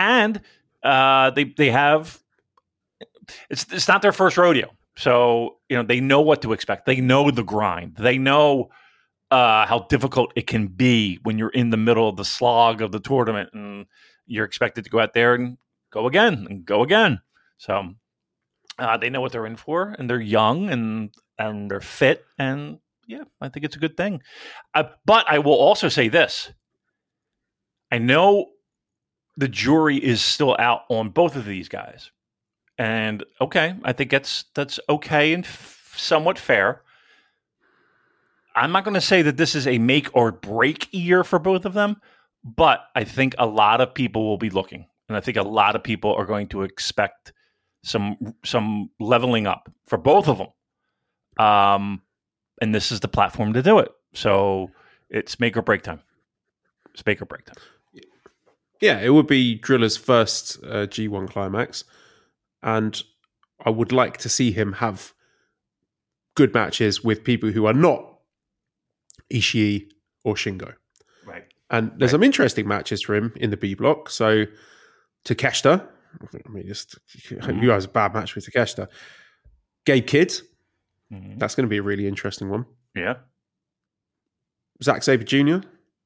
they have it's not their first rodeo, so you know they know what to expect. They know the grind. They know how difficult it can be when you're in the middle of the slog of the tournament and you're expected to go out there and go again and go again. So they know what they're in for, and they're young and they're fit, and yeah, I think it's a good thing. But I will also say this. I know the jury is still out on both of these guys. And okay, I think that's okay and somewhat fair. I'm not going to say that this is a make or break year for both of them, but I think a lot of people will be looking, and I think a lot of people are going to expect some leveling up for both of them. And this is the platform to do it. So it's make or break time. It's make or break time.
Yeah, it would be Driller's first G1 climax, and I would like to see him have good matches with people who are not Ishii or Shingo.
Right.
And there's some interesting matches for him in the B block. So Takeshita, I mean, you guys a bad match with Takeshita. Gabe Kidd. That's going to be a really interesting one.
Yeah.
Zack Sabre Jr.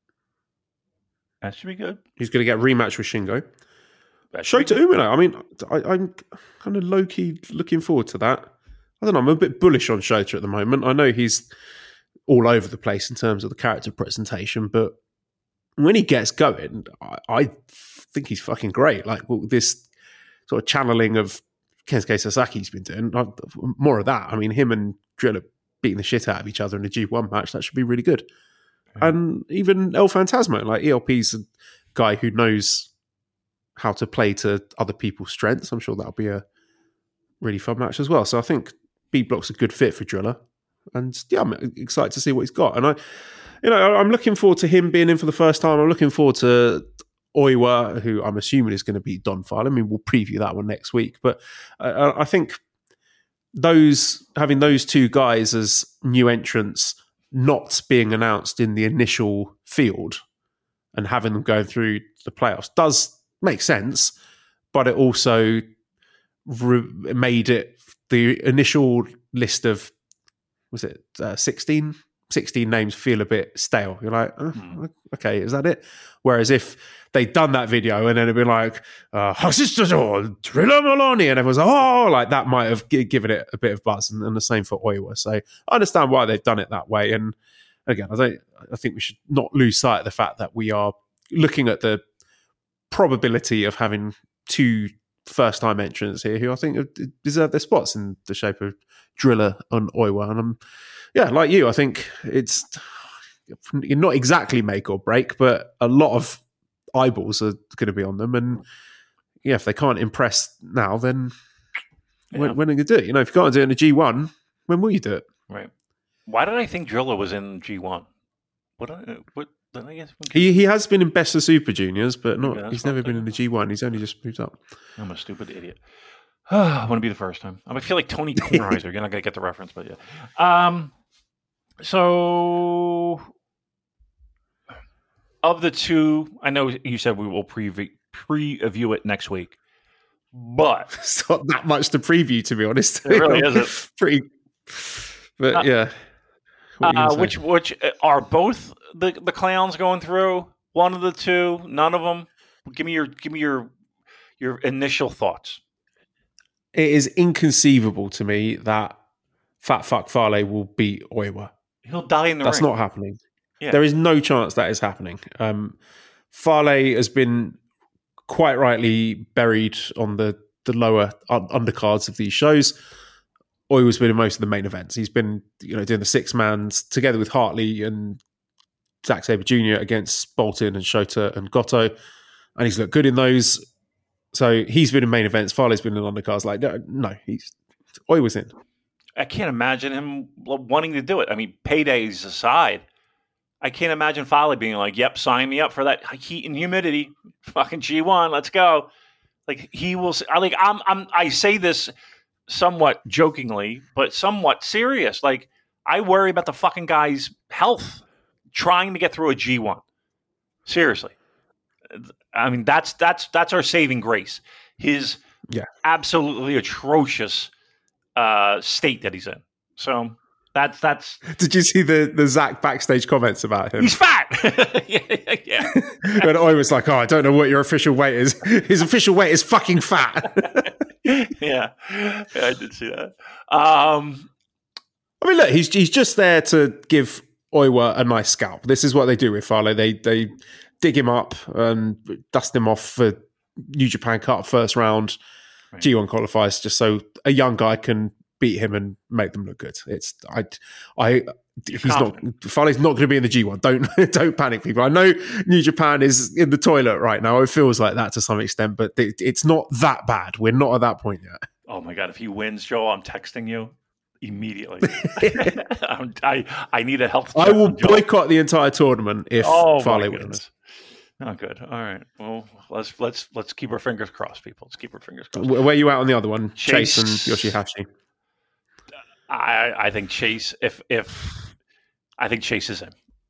That should be good.
He's going to get a rematch with Shingo.
That should
Shota
be good.
Umino. I mean, I'm kind of low-key looking forward to that. I don't know. I'm a bit bullish on Shota at the moment. I know he's all over the place in terms of the character presentation, but when he gets going, I think he's fucking great. Like this sort of channeling of Kensuke Sasaki's been doing. More of that. I mean, him and Driller beating the shit out of each other in a G1 match, that should be really good. Yeah. And even El Phantasmo, like ELP's a guy who knows how to play to other people's strengths. I'm sure that'll be a really fun match as well. So I think B Block's a good fit for Driller. And yeah, I'm excited to see what he's got. And I'm looking forward to him being in for the first time. I'm looking forward to Oiwa, who I'm assuming is going to be Don File. I mean, we'll preview that one next week. But I think having those two guys as new entrants not being announced in the initial field and having them going through the playoffs does make sense. But it also made it the initial list of, was it 16 names feel a bit stale. You're like, okay, is that it? Whereas if they'd done that video and then it'd been like, Driller Maloney, and everyone's like that might have given it a bit of buzz, and the same for Oiwa. So I understand why they've done it that way. And again, I think we should not lose sight of the fact that we are looking at the probability of having two first-time entrants here who I think deserve their spots in the shape of Driller and Oiwa. And like you, I think it's not exactly make or break, but a lot of eyeballs are going to be on them. And if they can't impress now, then when are they going to do it? If you can't do it in a G1, when will you do it?
Right. Why did I think Driller was in G1? What did I guess?
He has been in Best of Super Juniors, but he's never been in the G1. He's only just moved up.
I'm a stupid idiot. I want to be the first time. I feel like Tony Kornheiser. You're not going to get the reference, but yeah. So, of the two, I know you said we will preview it next week, but
it's not that much to preview, to be honest.
It really isn't.
Pretty, but yeah.
Which are both the clowns going through? One of the two? None of them? Give me your initial thoughts.
It is inconceivable to me that Fat Fuck Fale will beat Oiwa.
He'll die in the ring.
That's not happening.
Yeah.
There is no chance that is happening. Fale has been quite rightly buried on the lower undercards of these shows. Oiwa's been in most of the main events. He's been doing the six-mans together with Hartley and Zack Sabre Jr. against Bolton and Shota and Goto. And he's looked good in those. So he's been in main events. Fale's been in undercards. Like, no, Oiwa's in.
I can't imagine him wanting to do it. I mean, paydays aside, I can't imagine Fale being like, yep, sign me up for that heat and humidity. Fucking G1, let's go. Like, he will, like, I say this somewhat jokingly, but somewhat serious. Like, I worry about the fucking guy's health trying to get through a G1. Seriously. I mean, that's our saving grace. His absolutely atrocious state that he's in. So that's.
Did you see the Zach backstage comments about him?
He's fat. yeah.
And I was like, I don't know what your official weight is. His official weight is fucking fat.
yeah, I did see that.
I mean, look, he's just there to give Oiwa a nice scalp. This is what they do with Fale. They dig him up and dust him off for New Japan Cup first round, right. G1 qualifiers, just so a young guy can beat him and make them look good. Fale's not going to be in the G1. Don't panic, people. I know New Japan is in the toilet right now. It feels like that to some extent, but it's not that bad. We're not at that point yet.
Oh my God. If he wins, Joe, I'm texting you immediately. I need a health check.
I will boycott the entire tournament if Fale wins.
Oh, good. All right. Well, let's keep our fingers crossed, people. Let's keep our fingers crossed.
Where are you at on the other one? Chase and Yoshihashi.
I think Chase. I think Chase is in.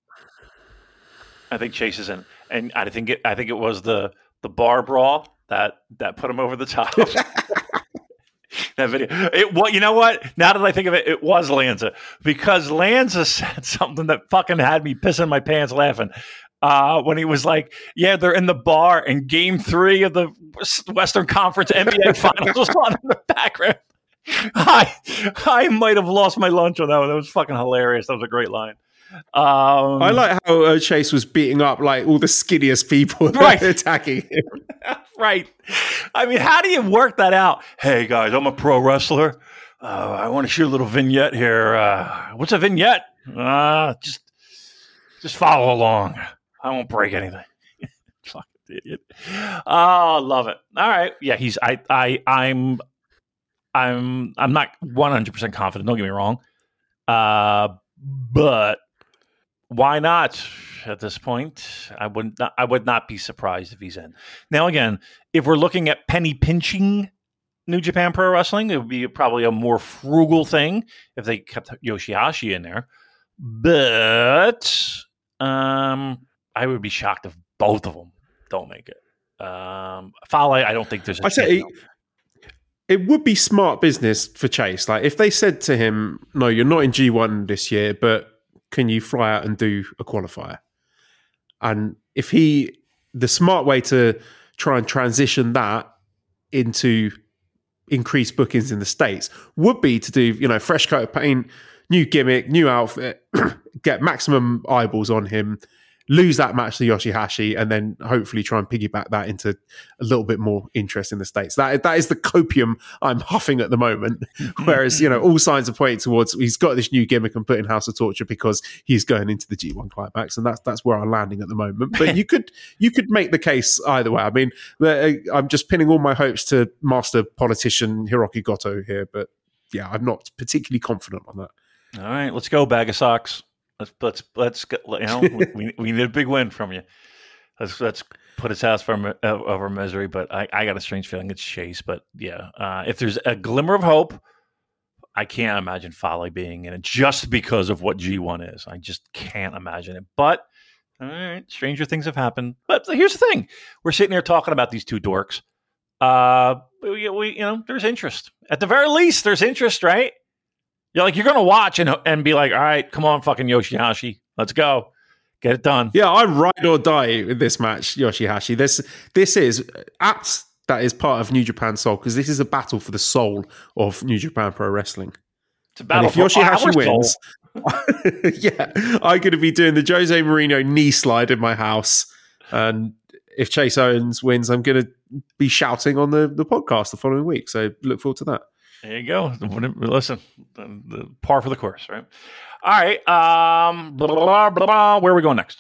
I think Chase is in, and I think it was the bar brawl that put him over the top. That video. You know what? Now that I think of it, it was Lanza, because Lanza said something that fucking had me pissing my pants laughing. When he was like, yeah, they're in the bar and game 3 of the Western Conference NBA Finals was on in the background. I might have lost my lunch on that one. That was fucking hilarious. That was a great line.
I like how Chase was beating up like all the skinniest people attacking him.
Right. I mean, how do you work that out? Hey, guys, I'm a pro wrestler. I want to shoot a little vignette here. What's a vignette? Just follow along. I won't break anything. Fucking idiot. Oh, love it. All right. Yeah, I'm not 100% confident. Don't get me wrong. But why not at this point? I would not be surprised if he's in. Now, again, if we're looking at penny pinching New Japan Pro Wrestling, it would be probably a more frugal thing if they kept Yoshihashi in there. But I would be shocked if both of them don't make it. Fale, I don't think there's a chance.
It would be smart business for Chase. Like if they said to him, no, you're not in G1 this year, but can you fly out and do a qualifier? And if the smart way to try and transition that into increased bookings in the States would be to do, fresh coat of paint, new gimmick, new outfit, get maximum eyeballs on him, lose that match to Yoshihashi, and then hopefully try and piggyback that into a little bit more interest in the States. That is the copium I'm huffing at the moment. Whereas, all signs are pointing towards he's got this new gimmick and put in House of Torture because he's going into the G1 Climax, and that's where I'm landing at the moment. But you could make the case either way. I mean, I'm just pinning all my hopes to master politician Hiroki Goto here, but yeah, I'm not particularly confident on that.
All right, let's go, bag of socks. Let's we need a big win from you. Let's put his house over misery. But I got a strange feeling it's Chase. But yeah, if there's a glimmer of hope, I can't imagine Fale being in it just because of what G1 is. I just can't imagine it. But all right, stranger things have happened. But here's the thing: we're sitting here talking about these two dorks. There's interest. At the very least, there's interest, right? You're going to watch and be like, all right, come on, fucking Yoshihashi. Let's go. Get it done.
Yeah, I ride or die with this match, Yoshihashi. This is apt that is part of New Japan Soul, because this is a battle for the soul of New Japan Pro Wrestling.
It's a battle
for Yoshihashi wins, yeah, I'm going to be doing the Jose Mourinho knee slide in my house. And if Chase Owens wins, I'm going to be shouting on the podcast the following week. So look forward to that.
There you go. Listen, the par for the course, right? All right. Where are we going next?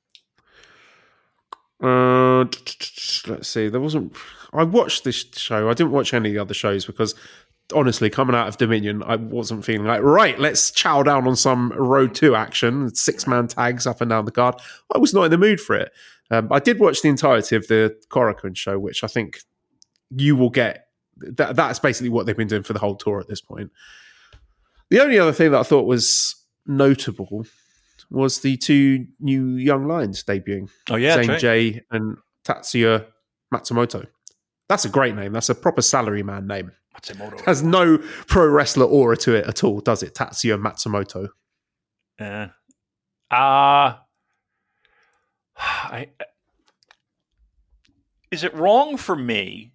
Let's see. I watched this show. I didn't watch any of the other shows because, honestly, coming out of Dominion, I wasn't feeling like, right, let's chow down on some Road 2 action, 6-man tags up and down the card. I was not in the mood for it. I did watch the entirety of the Korakuen show, which I think you will get. That's basically what they've been doing for the whole tour at this point. The only other thing that I thought was notable was the two new young lions debuting.
Oh, yeah.
Zane J and Tatsuya Matsumoto. That's a great name. That's a proper salaryman name. Matsumoto. It has no pro wrestler aura to it at all, does it? Tatsuya Matsumoto.
Is it wrong for me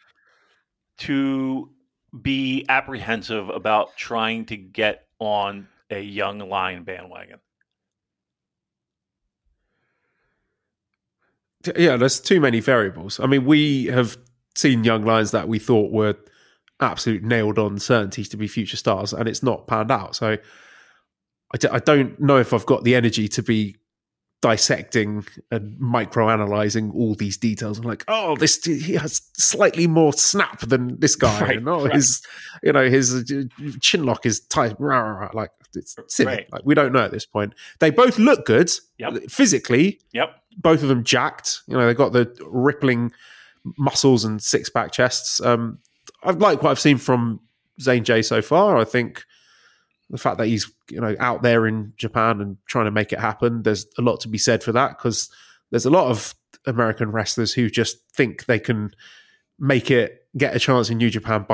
to be apprehensive about trying to get on a young lion bandwagon?
Yeah, there's too many variables. I mean, we have seen young lions that we thought were absolute nailed on certainties to be future stars, and it's not panned out. So I don't know if I've got the energy to be dissecting and micro-analyzing all these details. I'm like, he has slightly more snap than this guy.
Right,
and his chin lock is tight. Like, it's silly.
Right.
Like, we don't know at this point. They both look good physically.
Yep.
Both of them jacked. They got the rippling muscles and six-pack chests. I like what I've seen from Zane J so far. I think the fact that he's out there in Japan and trying to make it happen, there's a lot to be said for that, because there's a lot of American wrestlers who just think they can make it, get a chance in New Japan by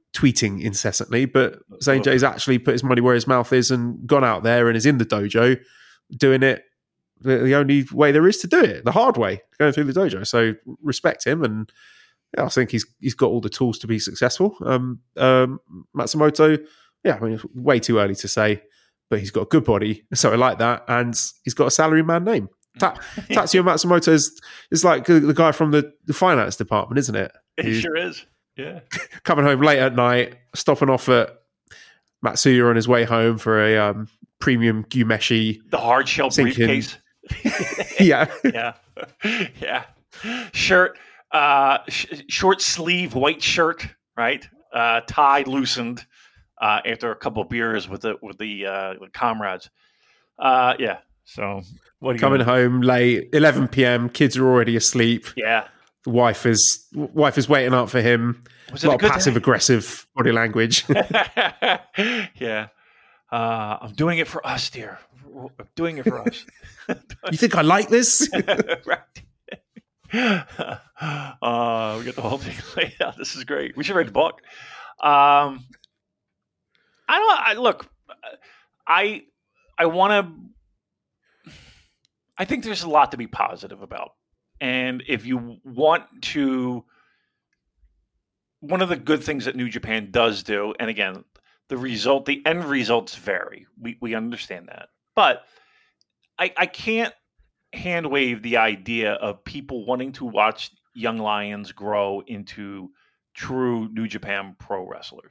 tweeting incessantly, but Zane Jay's actually put his money where his mouth is and gone out there and is in the dojo doing it the only way there is to do it, the hard way, going through the dojo. So respect him, and I think he's got all the tools to be successful. Matsumoto, I mean, it's way too early to say, but he's got a good body, so I like that, and he's got a salaryman name. Tatsuya Matsumoto is like the guy from the finance department, isn't it?
He sure is. Yeah.
Coming home late at night, stopping off at Matsuya on his way home for a premium Gumeshi.
The hard shell briefcase.
Yeah.
Yeah. Shirt, short sleeve white shirt, right? Tie loosened after a couple of beers with the comrades. Yeah. So what are you
coming home late, 11 p.m. Kids are already asleep.
Yeah.
The wife is waiting up for him.
Was
a
it
lot of passive aggressive body language.
Yeah. I'm doing it for us, dear. I'm doing it for us.
You think I like this?
Right. We got the whole thing laid out. This is great. We should write the book. I think there's a lot to be positive about. And if you want to, one of the good things that New Japan does do, and again, the end results vary. We understand that. But I can't hand wave the idea of people wanting to watch young lions grow into true New Japan pro wrestlers.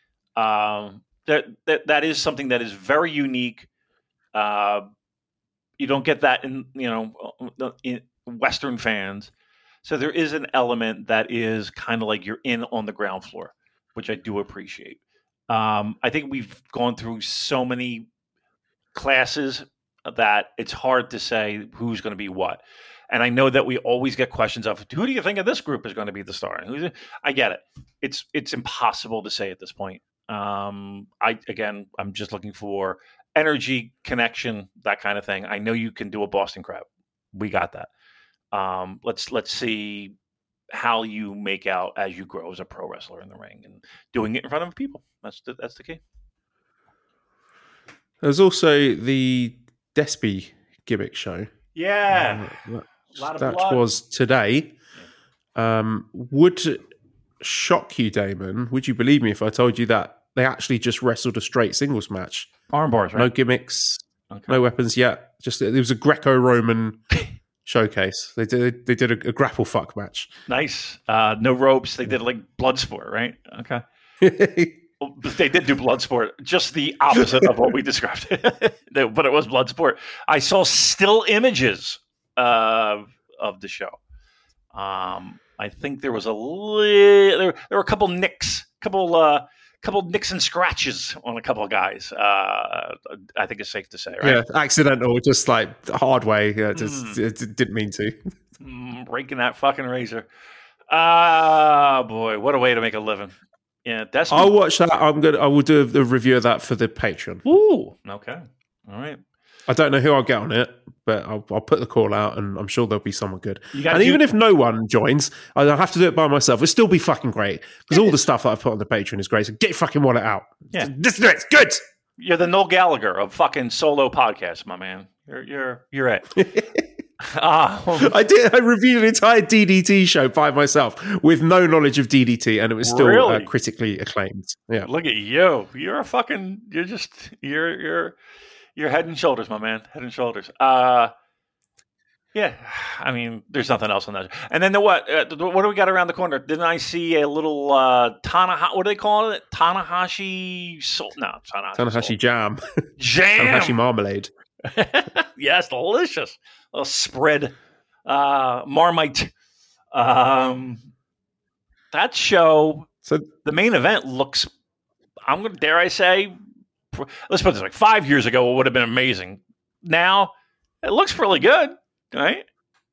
That is something that is very unique. You don't get that in Western fans. So there is an element that is kind of like you're in on the ground floor, which I do appreciate. I think we've gone through so many classes that it's hard to say who's going to be what. And I know that we always get questions of, who do you think of this group is going to be the star? I get it. It's impossible to say at this point. I'm just looking for energy, connection, that kind of thing. I know you can do a Boston Crab. We got that. Let's see how you make out as you grow as a pro wrestler in the ring and doing it in front of people. That's the key.
There's also the Despy gimmick show.
Yeah.
That was today. Would shock you, Damon? Would you believe me if I told you that they actually just wrestled a straight singles match?
Arm bars, right?
No gimmicks, no weapons yet. Just it was a Greco-Roman showcase. They did a grapple fuck match.
Nice. No ropes. They did like blood sport, right? Okay. They did do blood sport, just the opposite of what we described. But it was blood sport. I saw still images of the show. I think there was there were a couple nicks, couple nicks and scratches on a couple of guys. I think it's safe to say, right?
Yeah, accidental, just like the hard way. Yeah, it didn't mean to.
Breaking that fucking razor. Boy, what a way to make a living. Yeah, that's.
I'll watch that. I will do the review of that for the Patreon.
Ooh, okay, all right.
I don't know who I'll get on it, but I'll put the call out, and I'm sure there'll be someone good. Even if no one joins, I'll have to do it by myself. It'll still be fucking great because all the stuff that I've put on the Patreon is great. So get your fucking wallet out.
Yeah,
just do it. It's good.
You're the Noel Gallagher of fucking solo podcasts, my man. You're it.
I reviewed an entire DDT show by myself with no knowledge of DDT, and it was still critically acclaimed. Yeah,
look at you. You're head and shoulders, my man. Head and shoulders. Yeah. I mean, there's nothing else on that. And then what do we got around the corner? Didn't I see a little Tanahashi? What do they call it? Tanahashi
jam.
Jam.
Tanahashi marmalade.
Yes, delicious. A little spread. Marmite. That show. So the main event looks. Dare I say? Let's put it this way. 5 years ago, it would have been amazing. Now, it looks really good, right?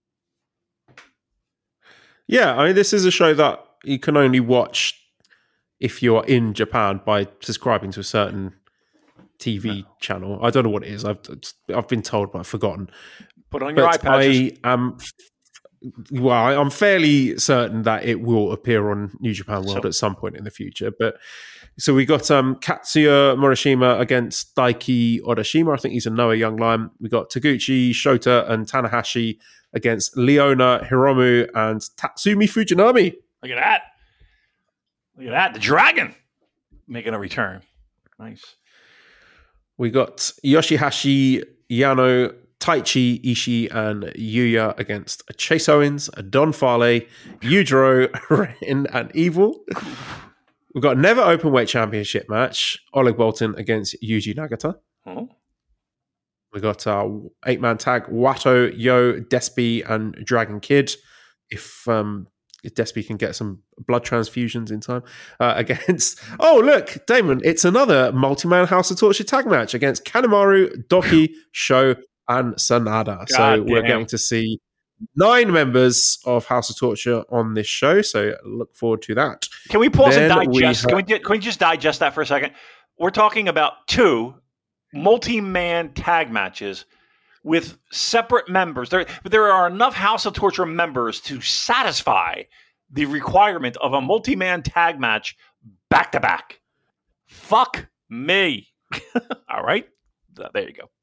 Yeah, I mean, this is a show that you can only watch if you're in Japan by subscribing to a certain TV channel. I don't know what it is. I've been told, but I've forgotten.
Put on your iPad.
Well, I'm fairly certain that it will appear on New Japan World at some point in the future. But so we got Katsuya Morishima against Daiki Odashima. I think he's a Noah Young Lion. We got Taguchi, Shota, and Tanahashi against Leona, Hiromu, and Tatsumi Fujinami.
Look at that. Look at that. The Dragon making a return. Nice.
We got Yoshihashi, Yano, Taichi, Ishii, and Yuya against Chase Owens, Don Farley, Yujiro, Ren, and Evil. We've got Never Openweight Championship match, Oleg Boltin against Yuji Nagata.
Oh.
We got 8-man tag, Wato, Yo, Despy, and Dragon Kid. If Despy can get some blood transfusions in time. Against... Oh, look, Damon, it's another multi-man House of Torture tag match against Kanemaru, Doki, Sho, and Sanada. So we're going to see 9 members of House of Torture on this show. So look forward to that.
Can we pause and digest? Can we just digest that for a second? We're talking about 2 multi-man tag matches with separate members. There are enough House of Torture members to satisfy the requirement of a multi-man tag match back to back. Fuck me. All right. There you go.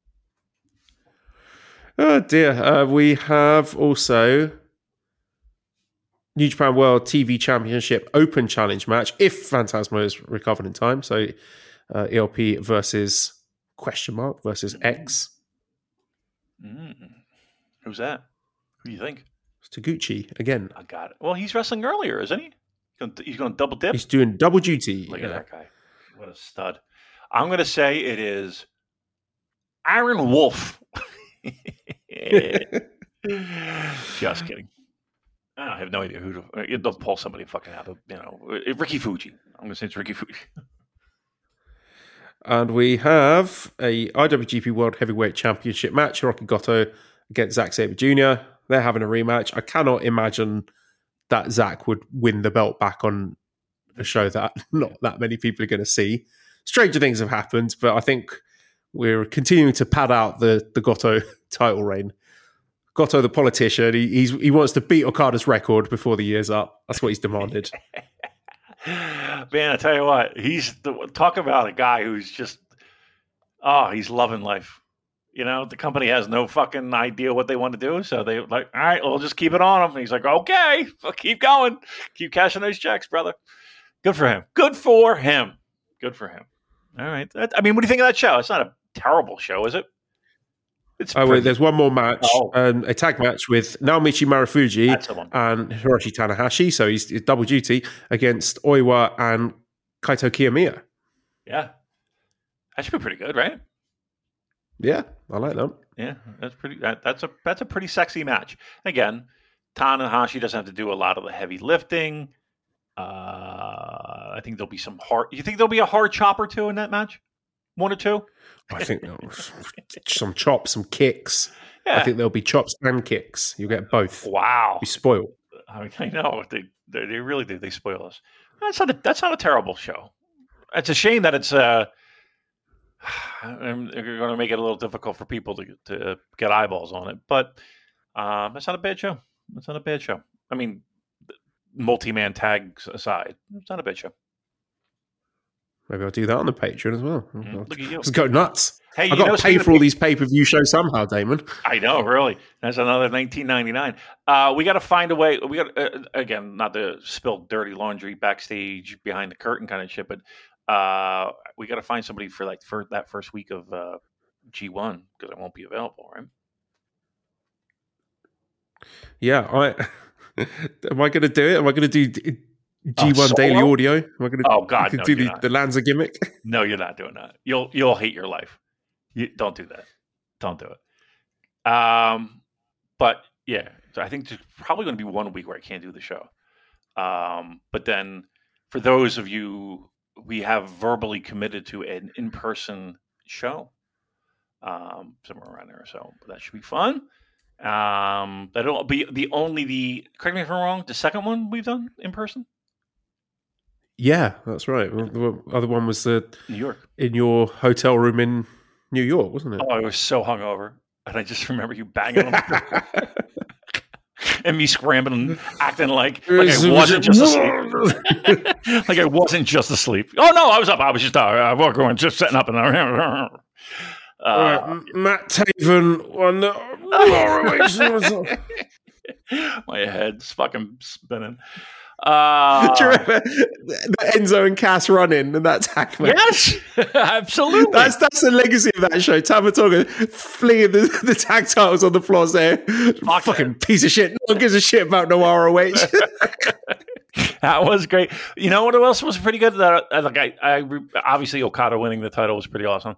Oh dear. We have also New Japan World TV Championship Open Challenge match if Phantasmo is recovered in time. So ELP versus versus X.
Who's that? Who do you think?
It's Taguchi again.
I got it. Well, he's wrestling earlier, isn't he? He's going to double dip?
He's doing double duty.
Look at that guy. What a stud. I'm going to say it is Aaron Wolf. Just kidding. I have no idea who to. They'll pull somebody fucking out of, Ricky Fuji. I'm going to say it's Ricky Fuji.
And we have a IWGP World Heavyweight Championship match. Hiroki Goto against Zack Sabre Jr. They're having a rematch. I cannot imagine that Zack would win the belt back on a show that not that many people are going to see. Stranger things have happened, but I think we're continuing to pad out the Goto title reign. Goto, the politician, he wants to beat Okada's record before the year's up. That's what he's demanded.
Man, I tell you what, talk about a guy who's just, he's loving life. The company has no fucking idea what they want to do, so they're like, all right, we'll just keep it on him. And he's like, okay, we'll keep going. Keep cashing those checks, brother. Good for him. Good for him. Good for him. All right. What do you think of that show? It's not a terrible show, is it?
Wait, there's one more match, a tag match with Naomichi Marufuji and Hiroshi Tanahashi. So he's double duty against Oiwa and Kaito Kiyomiya.
Yeah. That should be pretty good, right?
Yeah, I like that.
Yeah, that's pretty. That's a pretty sexy match. Again, Tanahashi doesn't have to do a lot of the heavy lifting. I think there'll be some hard. You think there'll be a hard chop or two in that match? 1 or 2?
I think some chops, some kicks. Yeah. I think there'll be chops and kicks. You'll get both.
Wow,
be spoiled.
I know they really do. They spoil us. That's not a terrible show. It's a shame that it's. They're going to make it a little difficult for people to get eyeballs on it, but that's not a bad show. It's not a bad show. I mean, multi-man tags aside, it's not a bad show.
Maybe I'll do that on the Patreon as well.
Look at you.
Let's go nuts.
Hey,
I've got to pay for all these pay-per-view shows somehow, Damon.
I know, really. That's another $19.99. We got to find a way. We got again, not to spill dirty laundry backstage, behind the curtain kind of shit, but we got to find somebody for that first week of G1 because I won't be available, right?
Yeah, am I going to do it? Am I going to do G1 Daily Audio? Am I going to?
Oh God, no,
do the Lanza gimmick?
No, you're not doing that. You'll hate your life. Don't do that. Don't do it. But yeah, so I think there's probably going to be 1 week where I can't do the show. But then for those of you, we have verbally committed to an in-person show somewhere around there. So that should be fun. That'll be correct me if I'm wrong, the second one we've done in person?
Yeah, that's right. The other one was
New York.
In your hotel room in New York, wasn't it?
Oh, I was so hungover. And I just remember you banging on the and me scrambling, acting like I wasn't just asleep. Like I wasn't just asleep. Oh no, I was up. I was just setting up and
Matt Taven won the
my head's fucking spinning.
Do you remember the Enzo and Cass running and that tag match?
Yes, absolutely.
That's the legacy of that show. Tama Tonga flinging the tag titles on the floor saying, fucking piece of shit. No one gives a shit about no ROH.
That was great. You know what else was pretty good? That I obviously Okada winning the title was pretty awesome.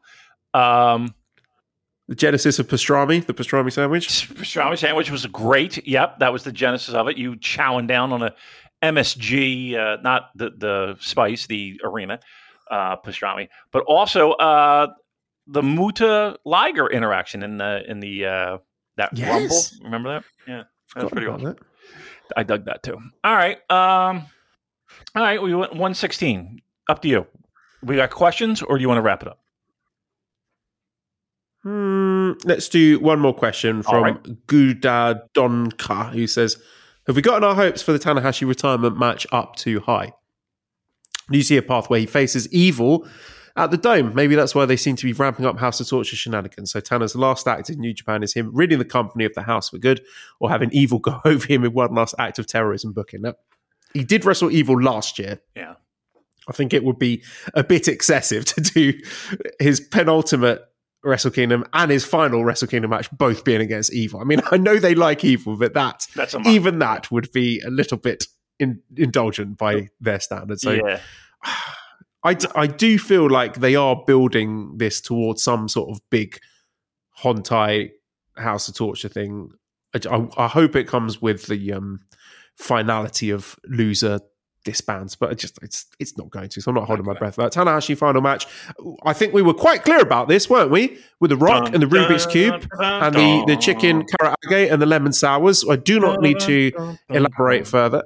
The genesis of pastrami, the pastrami sandwich.
Pastrami sandwich was great. Yep, that was the genesis of it. You chowing down on a MSG, not the spice, the arena pastrami, but also the Muta Liger interaction in the that Rumble. Remember that? Yeah, that's pretty awesome. That. I dug that too. All right, we went 116. Up to you. We got questions, or do you want to wrap it up?
Let's do one more question from Guda Donka, who says, have we gotten our hopes for the Tanahashi retirement match up too high? Do you see a path where he faces Evil at the Dome? Maybe that's why they seem to be ramping up House of Torture shenanigans. So Tana's last act in New Japan is him ridding the company of the house for good, or having Evil go over him in one last act of terrorism booking. Now, he did wrestle Evil last year.
Yeah.
I think it would be a bit excessive to do his penultimate Wrestle Kingdom and his final Wrestle Kingdom match both being against Evil. I mean, I know they like Evil, but even that would be a little bit indulgent by their standards. So
yeah.
I do feel like they are building this towards some sort of big Hontai House of Torture thing. I hope it comes with the finality of loser disbands, but it's not going to, so I'm not holding my breath for that. Tanahashi final match. I think we were quite clear about this, weren't we? With the Rock and the Rubik's Cube and the chicken karaage and the lemon sours. I do not need to elaborate further.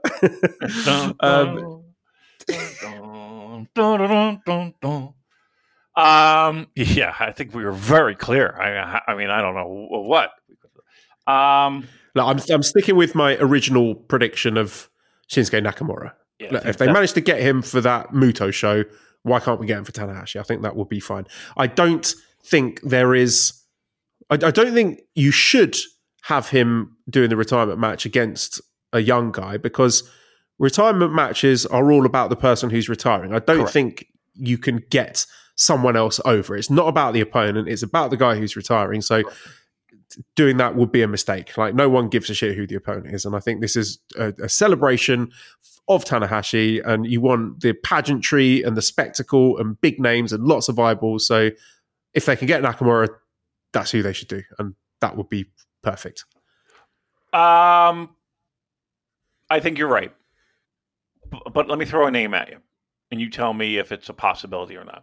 Yeah, I think we were very clear. I mean, I don't know what.
No, I'm sticking with my original prediction of Shinsuke Nakamura.
Yeah,
look, if they manage to get him for that Muto show, why can't we get him for Tanahashi? I think that would be fine. I don't think there is... I don't think you should have him doing the retirement match against a young guy, because retirement matches are all about the person who's retiring. I don't think you can get someone else over. It's not about the opponent. It's about the guy who's retiring. So doing that would be a mistake. Like, no one gives a shit who the opponent is. And I think this is a celebration of Tanahashi, and you want the pageantry and the spectacle and big names and lots of eyeballs. So if they can get Nakamura, that's who they should do. And that would be perfect.
I think you're right. But let me throw a name at you, and you tell me if it's a possibility or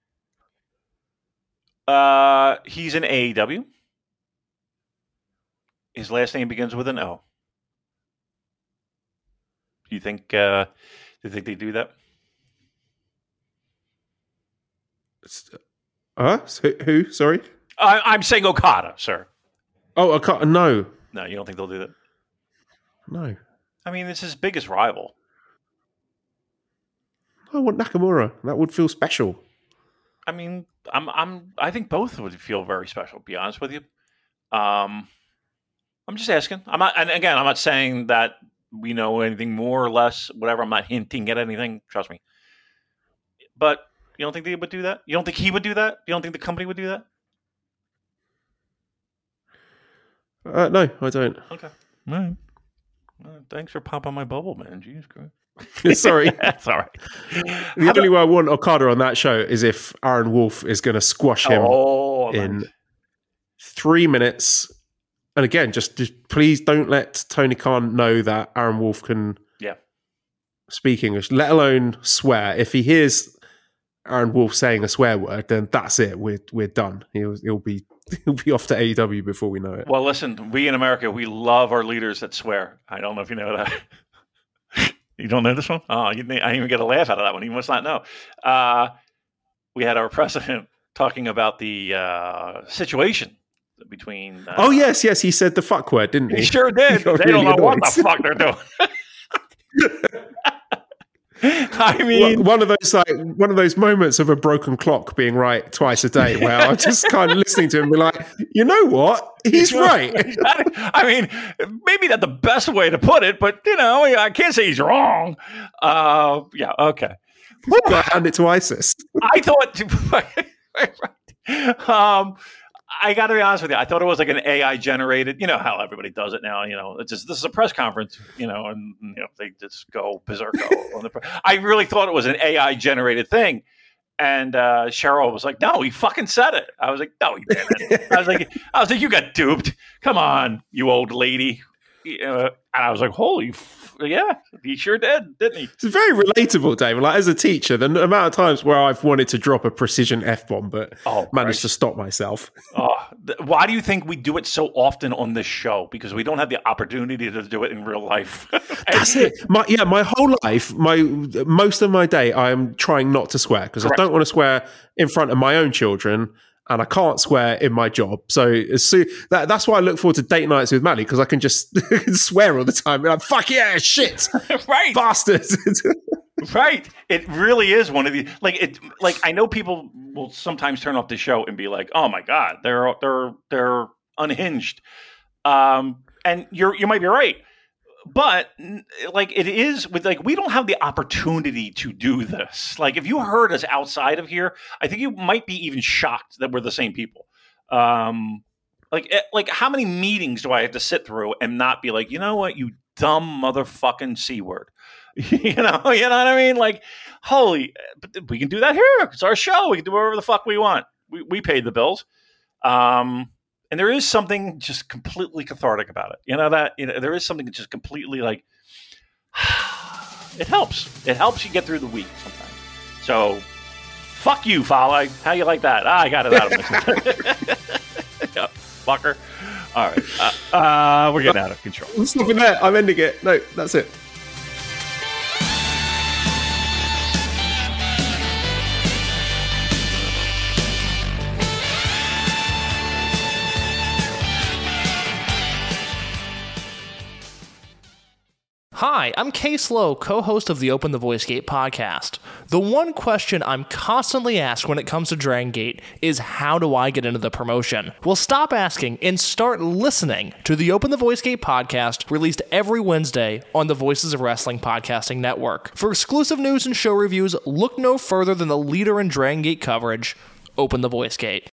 not. He's in AEW. His last name begins with an O. Do you think they do that?
Who? Sorry?
I'm saying Okada, sir.
Oh, Okada. No.
No, you don't think they'll do that?
No.
I mean, it's his biggest rival.
I want Nakamura. That would feel special.
I mean, I think both would feel very special, to be honest with you. I'm just asking. I'm not saying that we know anything more or less, whatever. I'm not hinting at anything. Trust me. But you don't think they would do that? You don't think he would do that? You don't think the company would do that?
No, I don't.
Okay. All right. Thanks for popping my bubble, man. Jeez, Christ.
Sorry.
That's all right.
The only way I want Okada on that show is if Aaron Wolf is going to squash him in 3 minutes. And again, just please don't let Tony Khan know that Aaron Wolf can speak English, let alone swear. If he hears Aaron Wolf saying a swear word, then that's it. We're done. He'll be off to AEW before we know it.
Well, listen, we in America, we love our leaders that swear. I don't know if you know that. You don't know this one? Oh, I didn't even get a laugh out of that one. You must not know. We had our president talking about the situation between.
Oh yes, he said the fuck word, didn't he?
He sure did. They don't know what the fuck they're doing. I mean,
one of those moments of a broken clock being right twice a day, where I'm just kind of listening to him and be like, you know what, he's right.
I mean, maybe not the best way to put it, but I can't say he's wrong. Yeah, okay.
Got hand it to ISIS.
I thought. I got to be honest with you. I thought it was like an AI generated. You know how everybody does it now. It's just, this is a press conference. And they just go berserko on the. I really thought it was an AI generated thing, and Cheryl was like, "No, he fucking said it." I was like, "No, he didn't." I was like, "You got duped. Come on, you old lady." And I was like, "Holy." Yeah, he sure did, didn't he?
It's very relatable, David. Like, as a teacher, the amount of times where I've wanted to drop a precision F-bomb, but managed to stop myself.
Why do you think we do it so often on this show? Because we don't have the opportunity to do it in real life.
That's it. My whole life, most of my day, I am trying not to swear because I don't want to swear in front of my own children. And I can't swear in my job. So that's why I look forward to date nights with Maddie, because I can just swear all the time. Like, fuck yeah, shit.
Right.
Bastards.
Right. It really is one of the like I know people will sometimes turn off the show and be like, "Oh my God, they're unhinged." And you might be right. But like it is with like we don't have the opportunity to do this. Like if you heard us outside of here, I think you might be even shocked that we're the same people. Like how many meetings do I have to sit through and not be like, you know what, you dumb motherfucking C word? you know what I mean? Like, holy, but we can do that here. It's our show. We can do whatever the fuck we want. We paid the bills. And there is something just completely cathartic about it. There is something just completely like, it helps. It helps you get through the week sometimes. So, fuck you, Fala. How you like that? I got it out of my yeah, fucker. All right. We're getting out of control.
I'm stopping there. I'm ending it. No, that's it.
Hi, I'm Case Lowe, co-host of the Open the Voice Gate podcast. The one question I'm constantly asked when it comes to Dragon Gate is, how do I get into the promotion? Well, stop asking and start listening to the Open the Voice Gate podcast, released every Wednesday on the Voices of Wrestling podcasting network. For exclusive news and show reviews, look no further than the leader in Dragon Gate coverage, Open the Voice Gate.